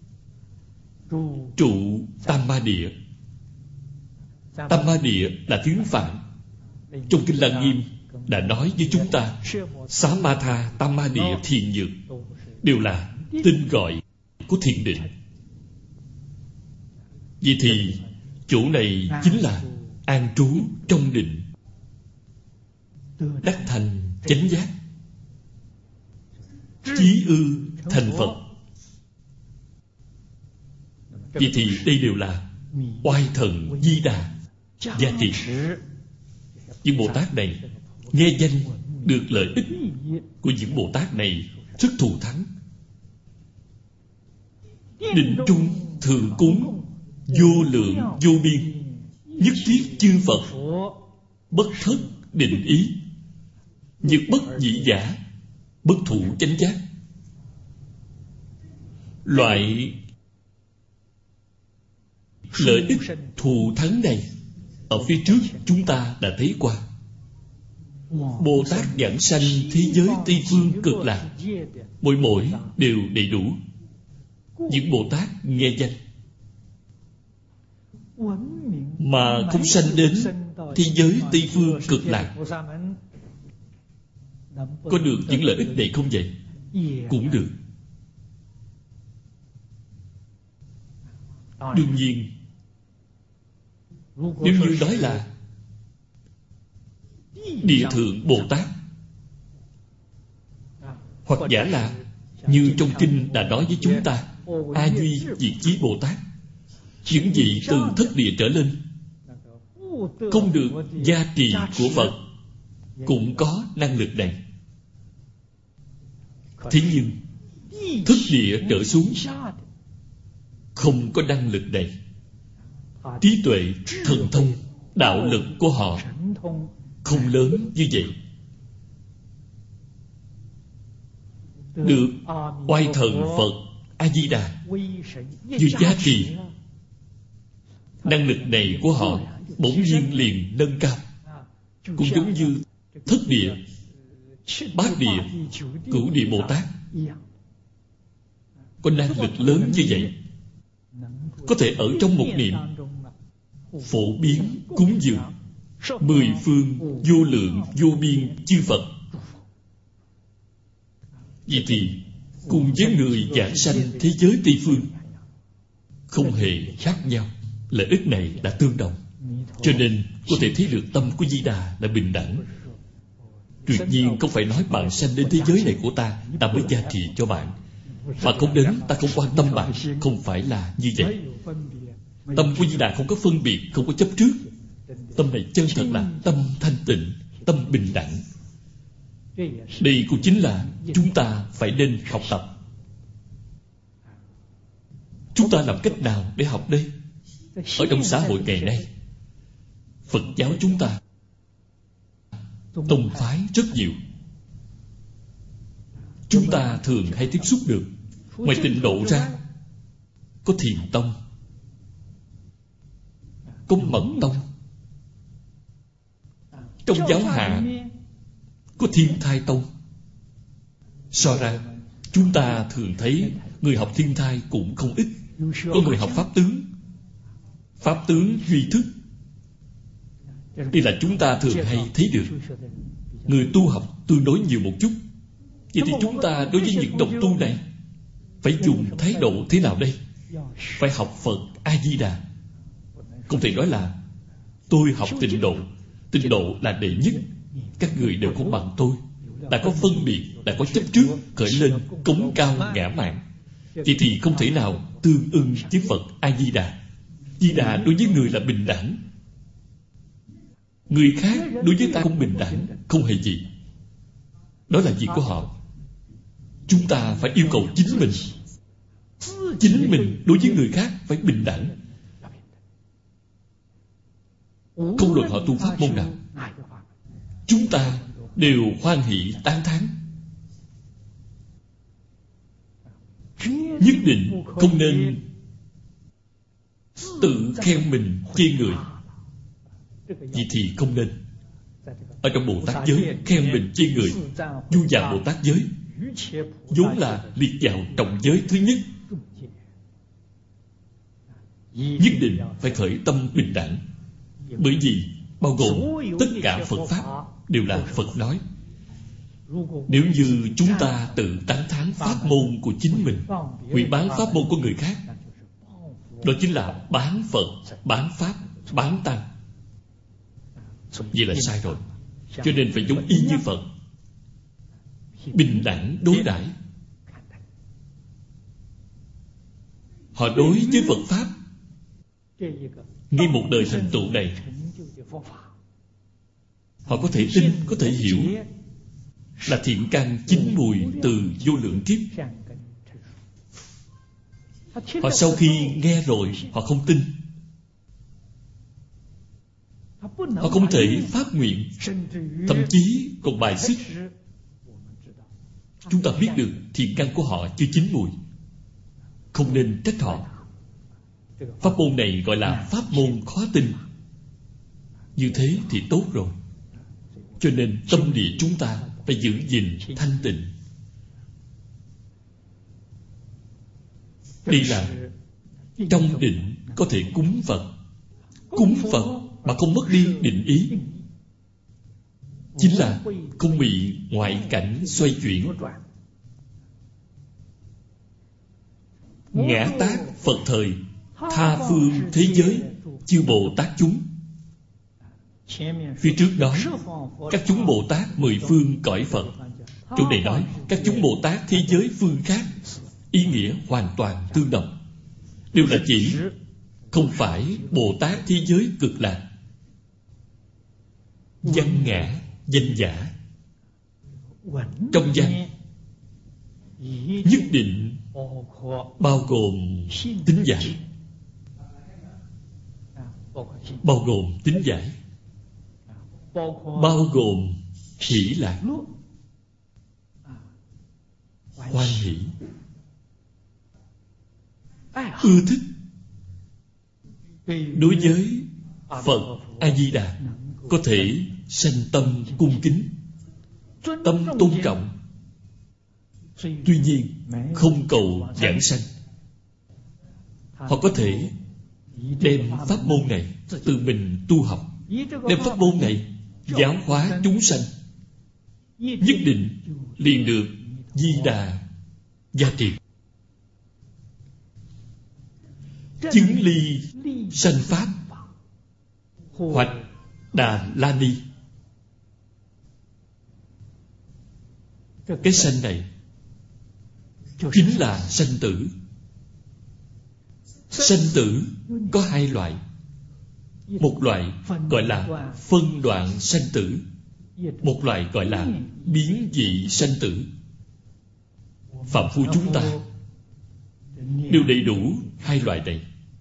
Trụ Tam Ma Địa. Tam Ma Địa là tiếng Phạn. Trong Kinh Lăng Nghiêm đã nói với chúng ta, Xá Ma Tha, Tam Ma Địa, Thiền Nhược đều là tên gọi của thiền định. Vậy thì chỗ này chính là an trú trong định, đắc thành chánh giác, chí ư thành Phật. Vậy thì đây đều là oai thần Di Đà gia trì. Những Bồ Tát này nghe danh được lợi ích của những Bồ Tát này rất thù thắng. Định trung thường cúng vô lượng vô biên, nhất thiết chư Phật bất thất định ý. Nhược bất nhị giả, bất thủ chánh giác. Loại lợi ích thù thắng này ở phía trước chúng ta đã thấy qua. Bồ Tát giảng sanh thế giới Tây Phương Cực Lạc, mỗi đều đầy đủ. Những Bồ Tát nghe danh mà không sanh đến thế giới Tây Phương Cực Lạc, có được những lợi ích này không vậy? Cũng được. Đương nhiên, nếu như nói là Địa Thượng Bồ Tát, hoặc giả là như trong kinh đã nói với chúng ta, A Duy Diệt Chí Bồ Tát, những vị từ thất địa trở lên không được gia trì của Phật cũng có năng lực này. Thế nhưng thất địa trở xuống không có năng lực này. Trí tuệ, thần thông, đạo lực của họ không lớn như vậy. Được oai thần Phật A-di-đà như giá trị, năng lực này của họ bỗng nhiên liền nâng cao. Cũng giống như thất địa, bát địa, cửu địa Bồ Tát có năng lực lớn như vậy, có thể ở trong một niệm phổ biến cúng dường 10 phương vô lượng vô biên chư Phật. Vậy thì cùng với người giảng sanh thế giới Tây Phương không hề khác nhau. Lợi ích này là tương đồng. Cho nên có thể thấy được tâm của Di Đà là bình đẳng. Tuyệt nhiên không phải nói bạn sanh đến thế giới này của ta, ta mới gia trì cho bạn. Bạn không đến, ta không quan tâm bạn. Không phải là như vậy. Tâm của Di Đà không có phân biệt, không có chấp trước. Tâm này chân thật là tâm thanh tịnh, tâm bình đẳng. Đây cũng chính là chúng ta phải nên học tập. Chúng ta làm cách nào để học đây? Ở trong xã hội ngày nay, Phật giáo chúng ta tông phái rất nhiều. Chúng ta thường hay tiếp xúc được. Ngoài Tịnh Độ ra, có Thiền Tông, có Mật Tông. Trong giáo hạ có Thiên Thai Tông. So ra, chúng ta thường thấy người học Thiên Thai cũng không ít. Có người học Pháp Tướng, Pháp Tướng Duy Thức. Đây là chúng ta thường hay thấy được. Người tu học tương đối nhiều một chút. Vậy thì chúng ta đối với những đồng tu này phải dùng thái độ thế nào đây? Phải học Phật A-di-đà. Không thể nói là tôi học Tịnh Độ, Tịnh Độ là đệ nhất, các người đều không bằng tôi. Đã có phân biệt, đã có chấp trước, khởi lên cống cao ngã mạn. Vậy thì không thể nào tương ưng với Phật A-di-đà. Di Đà đối với người là bình đẳng. Người khác đối với ta không bình đẳng, không hề gì. Đó là việc của họ. Chúng ta phải yêu cầu chính mình. Chính mình đối với người khác phải bình đẳng. Không luận họ tu pháp môn nào, chúng ta đều hoan hỷ tán thán. Nhất định không nên tự khen mình chê người. Vậy thì không nên. Ở trong Bồ Tát giới, khen mình chê người, du vào Bồ Tát giới vốn là liệt vào trọng giới thứ nhất. Nhất định phải khởi tâm bình đẳng. Bởi vì bao gồm tất cả Phật Pháp đều là Phật nói. Nếu như chúng ta tự tán thán pháp môn của chính mình, hủy bán pháp môn của người khác, đó chính là bán Phật, bán Pháp, bán Tăng. Vậy là sai rồi. Cho nên phải giống y như Phật, bình đẳng đối đãi. Họ đối với Phật Pháp, ngay một đời thành tựu này, họ có thể tin, có thể hiểu là thiện căn chín mùi từ vô lượng kiếp. Họ sau khi nghe rồi, họ không tin. Họ không thể phát nguyện, thậm chí còn bài xích. Chúng ta biết được thiện căn của họ chưa chín mùi, không nên trách họ. Pháp môn này gọi là pháp môn khó tin. Như thế thì tốt rồi. Cho nên tâm địa chúng ta phải giữ gìn thanh tịnh. Đây là trong định có thể cúng Phật. Cúng Phật mà không mất đi định ý, chính là không bị ngoại cảnh xoay chuyển. Ngã tác Phật thời, tha phương thế giới, chư Bồ Tát chúng. Phía trước nói các chúng Bồ Tát mười phương cõi Phật. Chỗ này nói các chúng Bồ Tát thế giới phương khác. Ý nghĩa hoàn toàn tương đồng, đều là chỉ không phải Bồ Tát thế giới cực lạc. Văn ngã, danh giả. Trong văn nhất định bao gồm tính giải. Bao gồm tính giải, bao gồm hỷ lạc, hoan hỷ, ưa thích. Đối với Phật A-di-đà có thể sanh tâm cung kính, tâm tôn trọng. Tuy nhiên không cầu giảng sanh. Họ có thể đem pháp môn này tự mình tu học, đem pháp môn này giáo hóa chúng sanh, nhất định liền được Di Đà gia trì. Chứng ly sanh pháp hoặc Đà La Ni. Cái sanh này chính là sanh tử. Sanh tử có hai loại. Một loại gọi là phân đoạn sanh tử, một loại gọi là biến dị sanh tử. Phạm phu chúng ta đều đầy đủ hai loại này.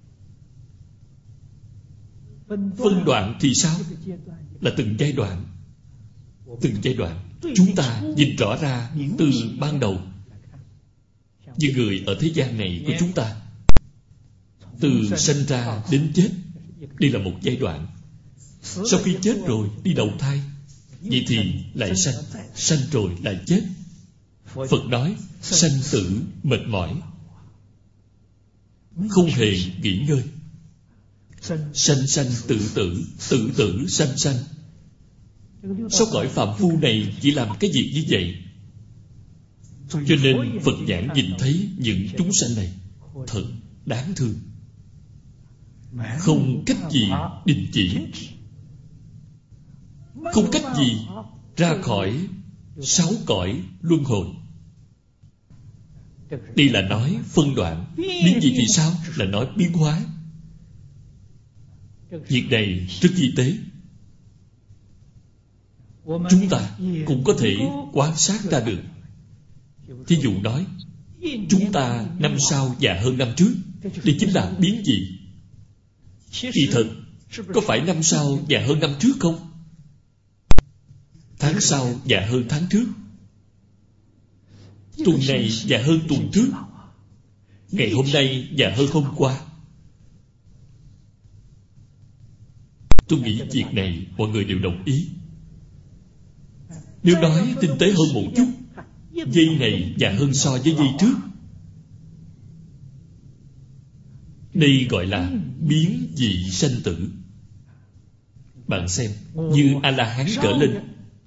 Phân đoạn thì sao? Là từng giai đoạn. Từng giai đoạn chúng ta nhìn rõ ra từ ban đầu. Như người ở thế gian này của chúng ta, từ sanh ra đến chết, đây là một giai đoạn. Sau khi chết rồi đi đầu thai, vậy thì lại sanh, sanh rồi lại chết. Phật nói sanh tử mệt mỏi, không hề nghỉ ngơi. Sanh sanh tử tử, tử tử sanh sanh. Sau cõi phàm phu này chỉ làm cái gì như vậy? Cho nên Phật nhãn nhìn thấy những chúng sanh này thật đáng thương, không cách gì đình chỉ, không cách gì ra khỏi sáu cõi luân hồi. Đây là nói phân đoạn. Biến gì thì sao? Là nói biến hóa. Việc này rất vi tế. Chúng ta cũng có thể quan sát ra được. Thí dụ nói chúng ta năm sau già hơn năm trước, đây chính là biến dị. Kỳ thực có phải năm sau già hơn năm trước không? Tháng sau già hơn tháng trước, tuần này già hơn tuần trước, ngày hôm nay già hơn hôm qua. Tôi nghĩ việc này mọi người đều đồng ý. Nếu nói tinh tế hơn một chút, giây này già hơn so với giây trước. Đây gọi là biến dị sanh tử. Bạn xem, như A-la-hán trở lên,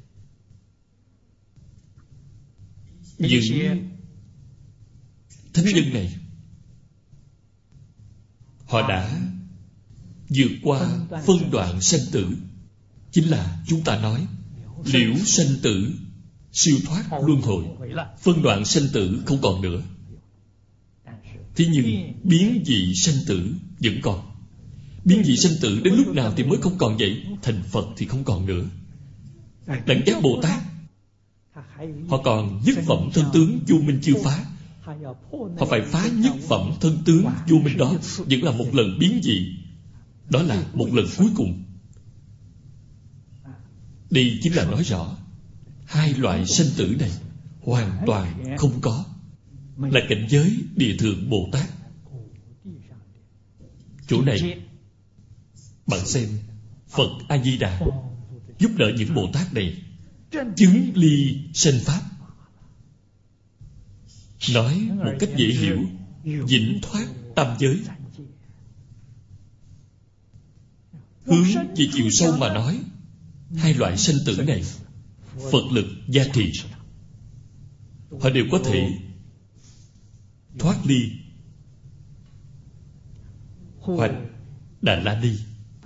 những thánh nhân này họ đã vượt qua phân đoạn sanh tử. Chính là chúng ta nói liễu sanh tử, siêu thoát luân hồi. Phân đoạn sanh tử không còn nữa. Thế nhưng biến dị sanh tử vẫn còn. Biến dị sanh tử đến lúc nào thì mới không còn vậy? Thành Phật thì không còn nữa. Đẳng giác Bồ Tát, họ còn nhất phẩm thân tướng vô minh chưa phá. Họ phải phá nhất phẩm thân tướng vô minh đó, vẫn là một lần biến dị. Đó là một lần cuối cùng. Đây chính là nói rõ hai loại sanh tử này hoàn toàn không có, là cảnh giới Địa Thượng Bồ Tát. Chỗ này bạn xem, Phật A-di-đà giúp đỡ những Bồ Tát này chứng ly sanh pháp. Nói một cách dễ hiểu, vĩnh thoát tam giới. Hướng về chiều sâu mà nói, hai loại sanh tử này Phật lực gia trì, họ đều có thể thoát ly hoặc Đà La Ni.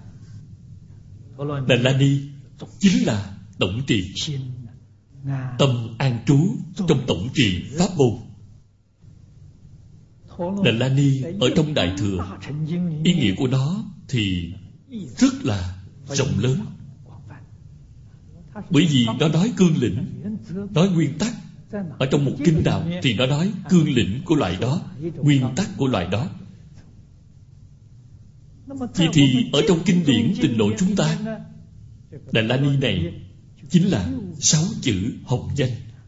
Đà La Ni chính là tổng trì, tâm an trú trong tổng trì pháp môn. Đà La Ni ở trong Đại Thừa, ý nghĩa của nó thì rất là rộng lớn. Bởi vì nó nói cương lĩnh, nói nguyên tắc. Ở trong một kinh đạo thì nó nói cương lĩnh của loại đó, nguyên tắc của loại đó. Vậy thì ở trong kinh điển Tịnh Độ chúng ta, Đà La Ni này chính là 6 chữ hồng danh.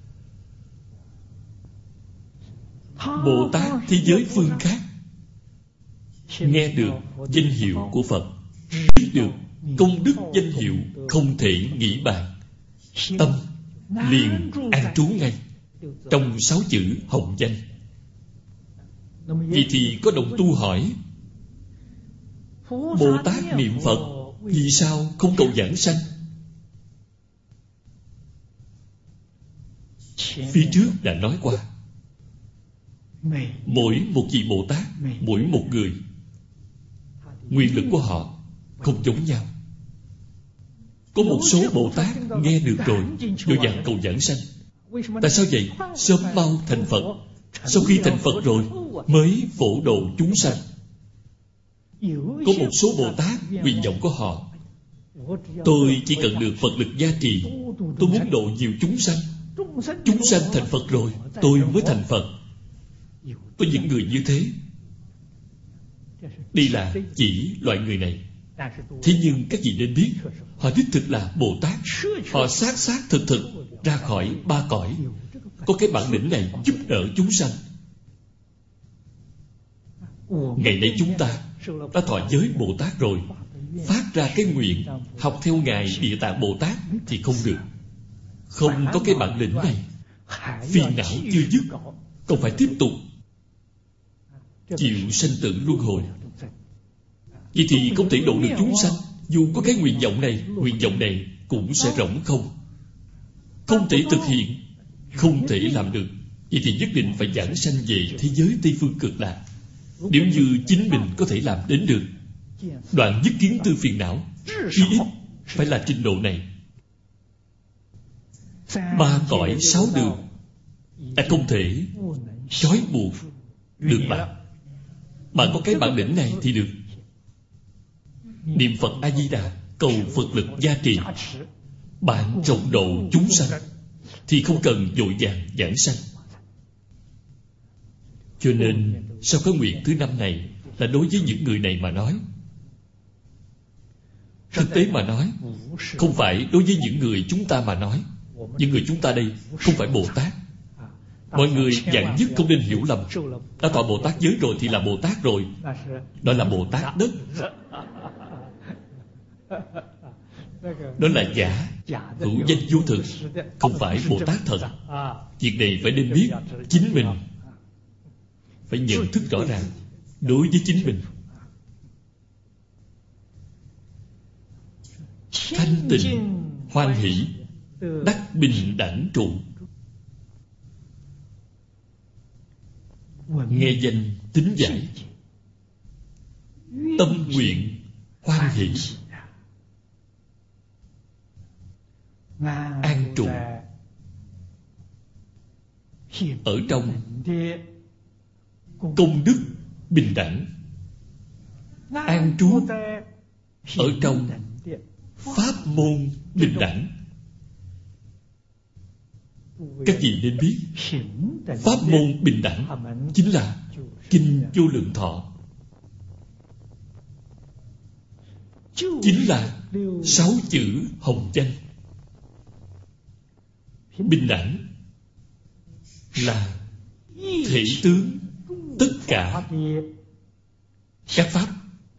Bồ Tát thế giới phương khác nghe được danh hiệu của Phật, biết được công đức danh hiệu không thể nghĩ bàn, tâm liền an trú ngay trong 6 chữ hồng danh. Vậy thì có đồng tu hỏi, Bồ Tát niệm Phật vì sao không cầu giảng sanh? Phía trước đã nói qua, mỗi một vị Bồ Tát, mỗi một người, nguyện lực của họ không giống nhau. Có một số Bồ Tát nghe được rồi vội vàng cầu giảng sanh. Tại sao vậy? Sớm mau thành Phật, sau khi thành Phật rồi mới phổ độ chúng sanh. Có một số Bồ Tát, nguyện vọng của họ, tôi chỉ cần được Phật lực gia trì, tôi muốn độ nhiều chúng sanh. Chúng sanh thành Phật rồi tôi mới thành Phật. Có những người như thế. Đây là chỉ loại người này. Thế nhưng các vị nên biết, họ đích thực là Bồ Tát. Họ xác xác thực thực ra khỏi 3 cõi, có cái bản lĩnh này giúp đỡ chúng sanh. Ngày nay chúng ta đã thọ giới Bồ Tát rồi, phát ra cái nguyện học theo Ngài Địa Tạng Bồ Tát thì không được. Không có cái bản lĩnh này, phiền não chưa dứt, còn phải tiếp tục chịu sanh tử luân hồi. Vậy thì không thể độ được chúng sanh. Dù có cái nguyện vọng này cũng sẽ rỗng không, không thể thực hiện, không thể làm được. Vậy thì nhất định phải giảng sanh về thế giới Tây Phương Cực Lạc. Nếu như chính mình có thể làm đến được, đoạn dứt kiến tư phiền não, chí ít phải là trình độ này. 3 cõi 6 đường đã không thể trói buộc được bạn. Bạn có cái bản lĩnh này thì được. Niệm Phật A-di-đà, cầu Phật lực gia trì, bạn rộng độ chúng sanh thì không cần vội vàng giảng sanh. Cho nên sau cái nguyện thứ 5 này là đối với những người này mà nói. Thực tế mà nói, không phải đối với những người chúng ta mà nói. Những người chúng ta đây không phải Bồ Tát. Mọi người vạn nhất không nên hiểu lầm, đã thọ Bồ Tát giới rồi thì là Bồ Tát rồi. Đó là Bồ Tát đất, đó là giả, hữu danh vô thực, không phải Bồ Tát thật. Việc này phải nên biết. Chính mình phải nhận thức rõ ràng đối với chính mình. Thanh tịnh, hoan hỷ, đắc bình đẳng trụ. Nghe danh tín giải, tâm nguyện hoan hỷ, an trụ ở trong công đức bình đẳng, an trú ở trong pháp môn bình đẳng. Các vị nên biết, pháp môn bình đẳng chính là Kinh Vô Lượng Thọ, chính là 6 chữ hồng danh. Bình đẳng là thể tướng tất cả các pháp.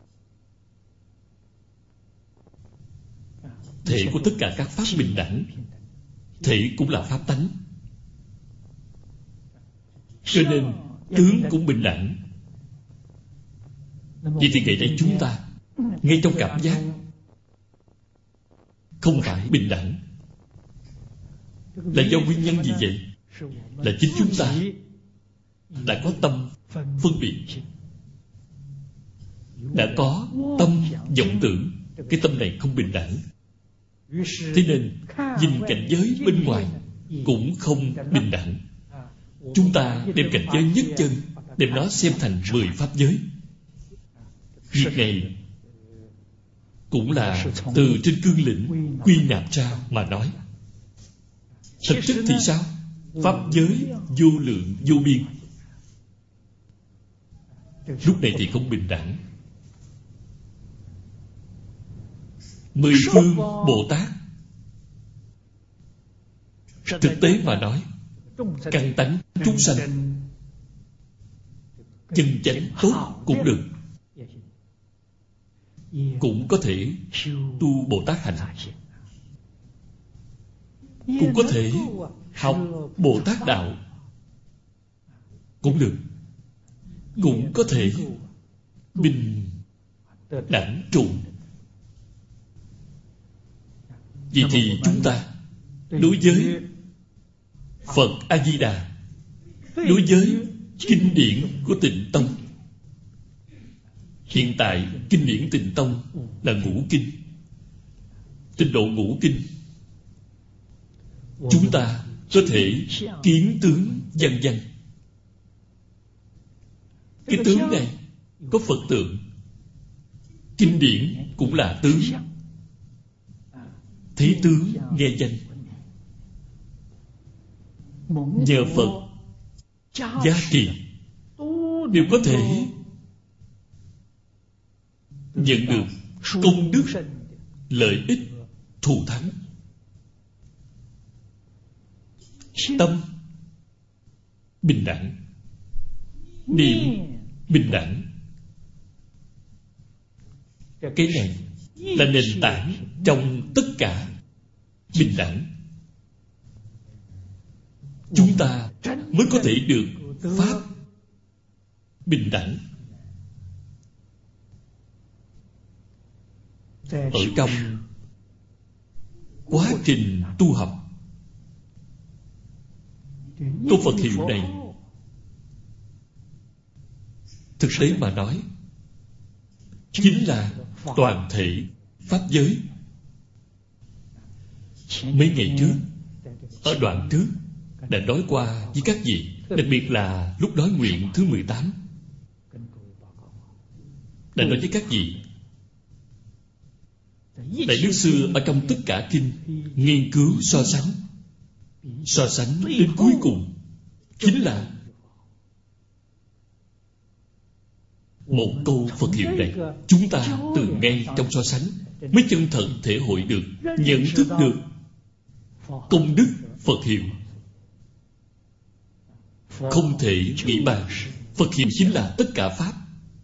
Thể của tất cả các pháp bình đẳng. Thể cũng là pháp tánh, cho nên tướng cũng bình đẳng. Vậy thì ngày nay chúng ta ngay trong cảm giác không phải bình đẳng. Là do nguyên nhân gì vậy? Là chính chúng ta đã có tâm phân biệt, đã có tâm vọng tưởng. Cái tâm này không bình đẳng, thế nên nhìn cảnh giới bên ngoài cũng không bình đẳng. Chúng ta đem cảnh giới nhất chân, đem nó xem thành 10 pháp giới. Việc này cũng là từ trên cương lĩnh quy nạp ra mà nói. Thực chất thì sao? Pháp giới vô lượng vô biên. Lúc này thì không bình đẳng. 10 phương Bồ Tát, thực tế mà nói, căn tánh chúng sanh chân chánh tốt cũng được, cũng có thể tu Bồ Tát hạnh, cũng có thể học Bồ Tát đạo cũng được, cũng có thể bình đẳng trụ. Vậy thì chúng ta đối với Phật A-di-đà, đối với kinh điển của Tịnh Tông, hiện tại kinh điển Tịnh Tông là ngũ kinh, Tịnh độ ngũ kinh, chúng ta có thể kiến tướng văn văn. Cái tướng này có Phật tượng, kinh điển cũng là tướng, thấy tướng nghe danh. Nhờ Phật gia trì đều có thể nhận được công đức, lợi ích, thù thắng. Tâm bình đẳng, niệm bình đẳng. Cái này là nền tảng trong tất cả bình đẳng. Chúng ta mới có thể được pháp bình đẳng. Ở trong quá trình tu học, câu Phật hiệu này thực tế mà nói chính là toàn thể pháp giới. Mấy ngày trước, ở đoạn trước đã nói qua với các vị, đặc biệt là lúc nói nguyện thứ 18, đã nói với các vị. Đại Đức xưa ở trong tất cả kinh nghiên cứu so sánh đến cuối cùng chính là một câu Phật hiệu này. Chúng ta từ ngay trong so sánh mới chân thật thể hội được, nhận thức được công đức Phật hiệu. Không thể nghĩ bàn. Phật hiệu chính là tất cả pháp.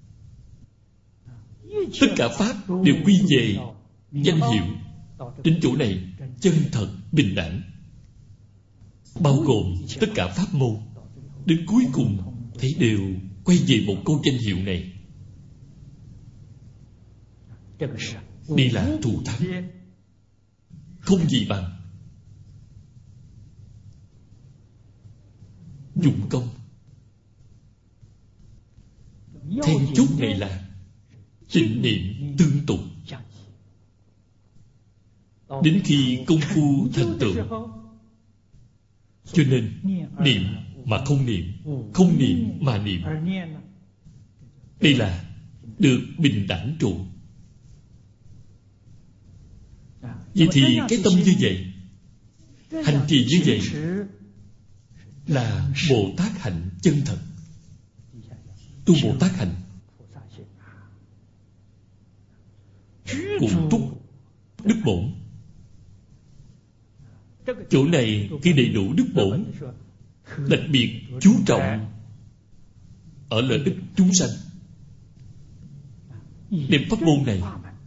Tất cả pháp đều quy về danh hiệu. Đến chỗ này chân thật bình đẳng, bao gồm tất cả pháp môn. Đến cuối cùng thấy đều quay về một câu danh hiệu này. Đây là thù thắng, không gì bằng. Dụng công. Then chốt này là tịnh niệm tương tục. Đến khi công phu thành tựu, cho nên niệm mà không niệm, không niệm mà niệm, đây là được bình đẳng trụ. Vậy thì cái tâm như vậy, hành trì như vậy là Bồ Tát hạnh chân thật. Tu Bồ Tát hạnh cũng túc đức bổn. Chỗ này khi đầy đủ đức bổn, đặc biệt chú trọng ở lợi ích chúng sanh. Đem pháp môn này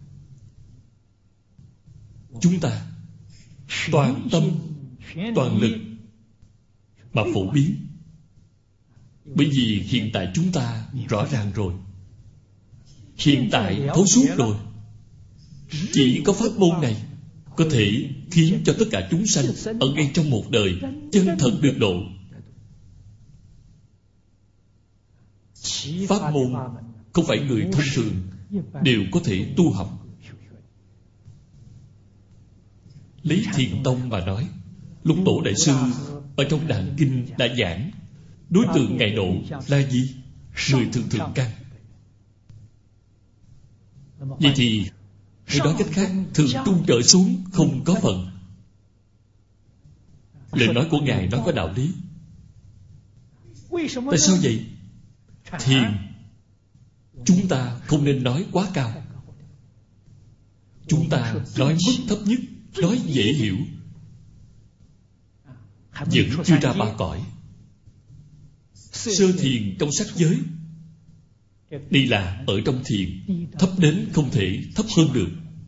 chúng ta toàn tâm toàn lực mà phổ biến. Bởi vì hiện tại chúng ta rõ ràng rồi, hiện tại thấu suốt rồi. Chỉ có pháp môn này có thể khiến cho tất cả chúng sanh ở ngay trong một đời chân thật được độ. Pháp môn không phải người thông thường đều có thể tu học. Lấy Thiền Tông mà nói, Lục Tổ Đại Sư ở trong Đàn Kinh đã giảng đối tượng Ngài độ là gì? Người thường thượng căn. Vậy thì hay nói cách khác, thường trung trở xuống không có phần. Lời nói của Ngài nói có đạo lý. Tại sao vậy? Thiền chúng ta không nên nói quá cao. Chúng ta nói mức thấp nhất, nói dễ hiểu, vẫn chưa ra ba cõi. Sơ thiền trong sắc giới, đây là ở trong thiền, thấp đến không thể thấp hơn được.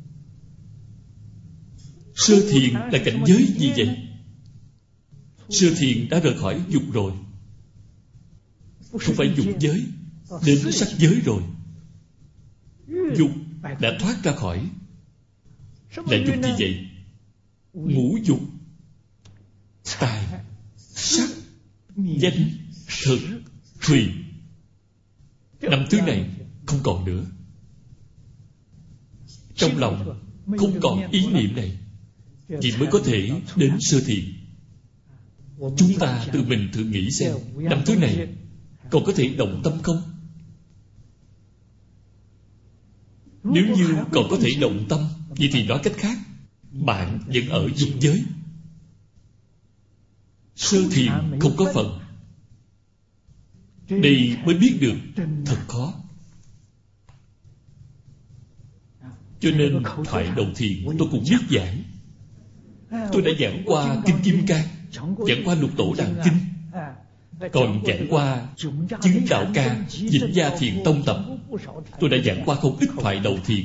Sơ thiền là cảnh giới gì vậy? Sơ thiền đã rời khỏi dục rồi, không phải dục giới, đến sắc giới rồi. Dục đã thoát ra khỏi. Là dục gì vậy? Ngũ dục: tài, sắc, danh, thực, thùy. Năm thứ này không còn nữa. Trong lòng không còn ý niệm này, thì mới có thể đến sơ thiền. Chúng ta tự mình thử nghĩ xem, năm thứ này còn có thể động tâm không? Nếu như còn có thể động tâm, vậy thì nói cách khác, bạn vẫn ở dục giới. Sơ thiền không có phần. Đây mới biết được thật khó. Cho nên thoại đầu thiền tôi cũng biết giảng. Tôi đã giảng qua Kinh Kim Cang, giảng qua Lục Tổ Đàn Kinh, còn giảng qua Chứng Đạo Ca, Vĩnh Gia Thiền Tông Tập. Tôi đã giảng qua không ít thoại đầu thiền.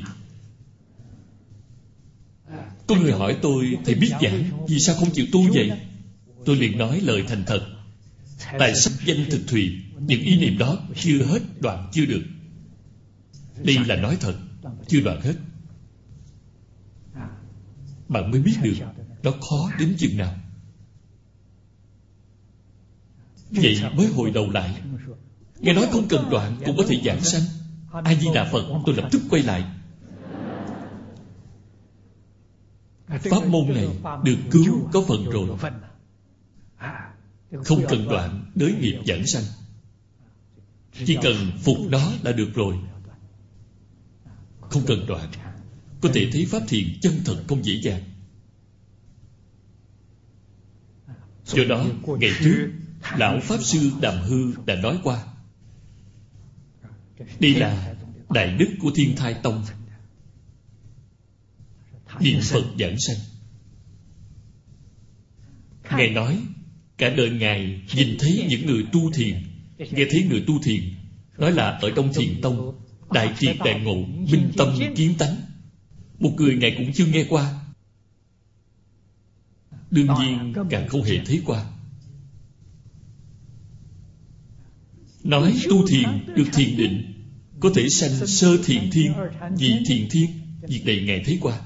Có người hỏi tôi, thầy biết giảng, vì sao không chịu tu vậy? Tôi liền nói lời thành thật. Tài sắc danh thực thùy, những ý niệm đó chưa hết, đoạn chưa được. Đây là nói thật, chưa đoạn hết. Bạn mới biết được nó khó đến chừng nào. Vậy mới hồi đầu lại, nghe nói không cần đoạn cũng có thể giảng sanh. A Di Đà Phật, tôi lập tức quay lại. Pháp môn này được cứu có phần rồi, không cần đoạn đới nghiệp giảng sanh. Chỉ cần phục nó là được rồi, không cần đoạn. Có thể thấy pháp thiền chân thật không dễ dàng. Do đó ngày trước Lão Pháp Sư Đàm Hư đã nói qua, đây là đại đức của Thiên Thai Tông, niệm Phật giảng sanh. Ngài nói cả đời Ngài nhìn thấy những người tu thiền, nghe thấy người tu thiền nói là ở trong Thiền Tông đại triệt đại ngộ, minh tâm kiến tánh. Một người Ngài cũng chưa nghe qua, đương nhiên càng không hề thấy qua. Nói tu thiền được thiền định, có thể sanh sơ thiền thiên, nhị thiền thiên. Việc này Ngài thấy qua.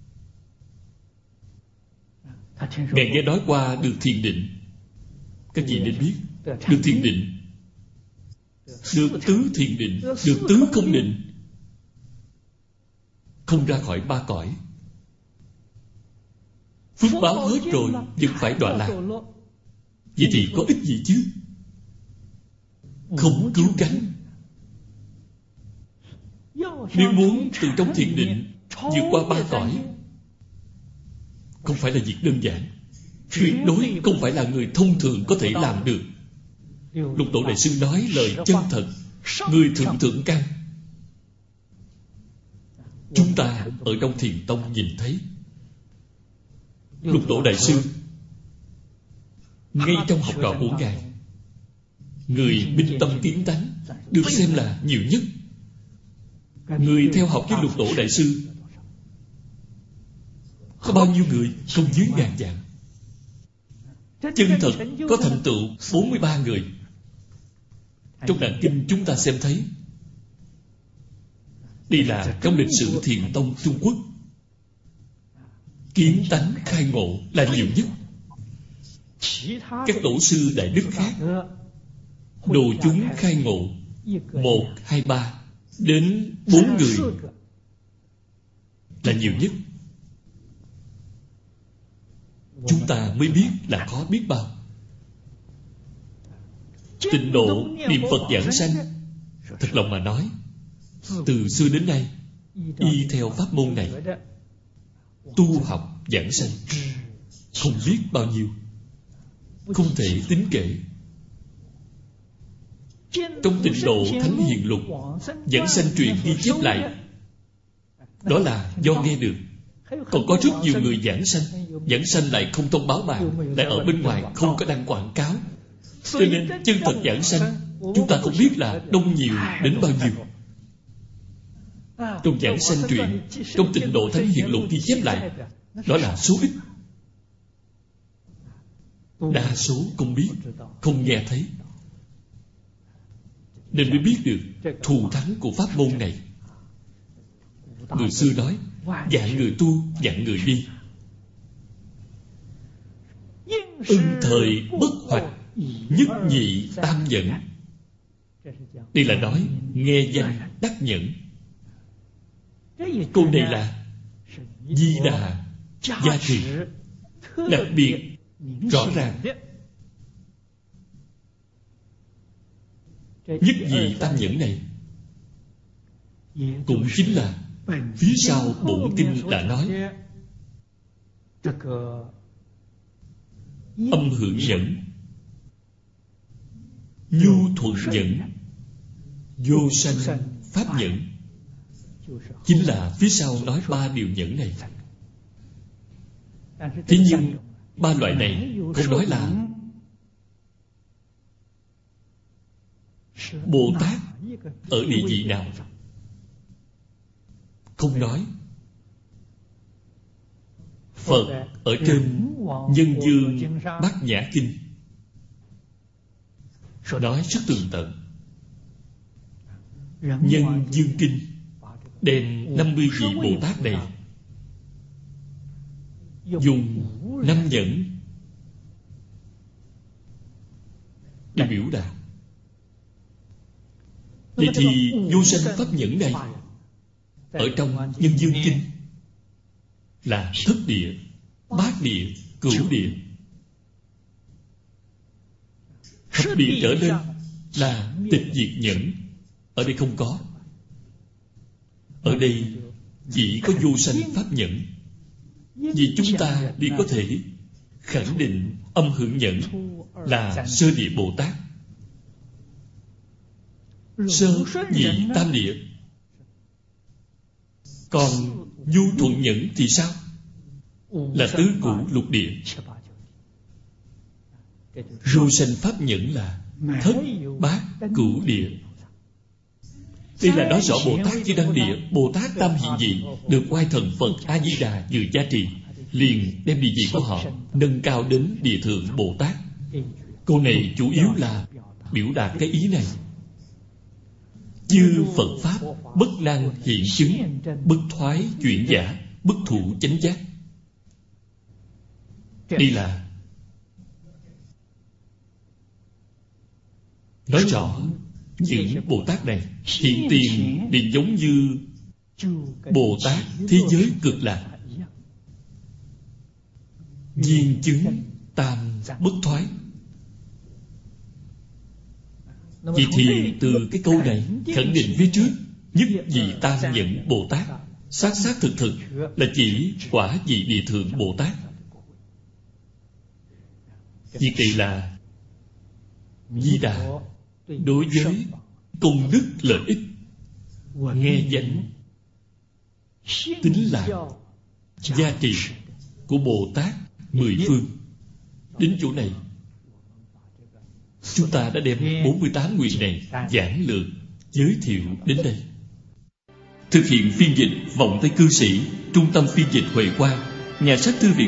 Ngài nghe nói qua được thiền định. Các vị nên biết, được thiền định, được tứ thiền định, được tứ không định, không ra khỏi ba cõi. Phước báo hết rồi, vẫn phải đọa lạc. Vậy thì có ích gì chứ? Không cứu cánh. Nếu muốn từ trong thiền định vượt qua ba cõi, không phải là việc đơn giản. Tuyệt đối không phải là người thông thường có thể làm được. Lục Tổ Đại Sư nói lời chân thật, người thượng thượng căn. Chúng ta ở trong Thiền Tông nhìn thấy Lục Tổ Đại Sư ngay trong học trò của Ngài, người minh tâm kiến tánh được xem là nhiều nhất. Người theo học với Lục Tổ Đại Sư có bao nhiêu người? Không dưới 1000 vạn. Chân thật có thành tựu 43 người. Trong tạng kinh chúng ta xem thấy, đây là trong lịch sử Thiền Tông Trung Quốc, kiến tánh khai ngộ là nhiều nhất. Các tổ sư đại đức khác độ chúng khai ngộ 1, 2, 3 đến 4 người là nhiều nhất. Chúng ta mới biết là khó biết bao. Tịnh độ niệm Phật giảng sanh, thật lòng mà nói, từ xưa đến nay y theo pháp môn này tu học giảng sanh không biết bao nhiêu, không thể tính kể. Trong Tịnh Độ Thánh Hiền Lục giảng sanh truyện ghi chép lại, đó là do nghe được. Còn có rất nhiều người giảng sanh lại không thông báo bạn, lại ở bên ngoài không có đăng quảng cáo. Cho nên chân thật giảng sanh chúng ta không biết là đông nhiều đến bao nhiêu. Trong giảng sanh truyện, trong Tịnh Độ Thánh Hiền Lục ghi chép lại, đó là số ít. Đa số không biết, không nghe thấy, nên mới biết được thù thắng của pháp môn này. Người xưa nói, dạng người tu, dạng người đi. Ưng thời bất hoạch, nhất nhị tam nhẫn. Đây là nói nghe danh đắc nhẫn. Câu này là Di Đà gia trì, đặc biệt rõ ràng. Nhất nhị tam nhẫn này cũng chính là phía sau bổn kinh đã nói âm hưởng nhẫn, nhu thuận nhẫn, vô sanh pháp nhẫn. Chính là phía sau nói 3 điều nhẫn này. Thế nhưng 3 loại này không nói là Bồ Tát ở địa vị nào, không nói. Phật ở trên Nhân Dương Bát Nhã Kinh nói rất tường tận. Nhân Dương Kinh đem 50 vị Bồ Tát này dùng 5 nhẫn để biểu đạt. Vậy thì vô sanh pháp nhẫn này ở trong Nhân Dương Kinh là thất địa, bát địa, cửu địa. Thập địa trở lên là tịch diệt nhẫn. Ở đây không có. Ở đây chỉ có vô sanh pháp nhẫn. Vì chúng ta đi có thể khẳng định âm hưởng nhẫn là sơ địa Bồ Tát. Sơ nhị tam địa. Còn nhu thuận nhẫn thì sao? Là tứ cửu lục địa. Vô sanh pháp nhẫn là thất bát cửu địa. Đây là nói rõ Bồ Tát Chư Đăng Địa, Bồ Tát Tam Hiện Vị được oai thần Phật A-di-đà vừa gia trì, liền đem địa vị của họ nâng cao đến địa thượng Bồ Tát. Câu này chủ yếu là biểu đạt cái ý này. Chư Phật Pháp bất năng hiện chứng, bất thoái chuyển giả, bất thủ chánh giác. Đây là nói rõ những Bồ Tát này hiện tiền thì giống như Bồ Tát thế giới cực lạc, viên chứng tam bất thoái. Vậy thì từ cái câu này khẳng định phía trước nhất vị tam nhẫn Bồ Tát xác thực là chỉ quả vị địa thượng Bồ Tát. Việc này là Di Đà đối với công đức lợi ích nghe danh tính là gia trì của Bồ Tát 10 phương. Đến chỗ này Chúng ta đã đem 48 nguyện này giản lược giới thiệu đến đây. Thực hiện phiên dịch Vọng Tây Cư Sĩ, Trung tâm phiên dịch Huệ Quang, Nhà sách Thư viện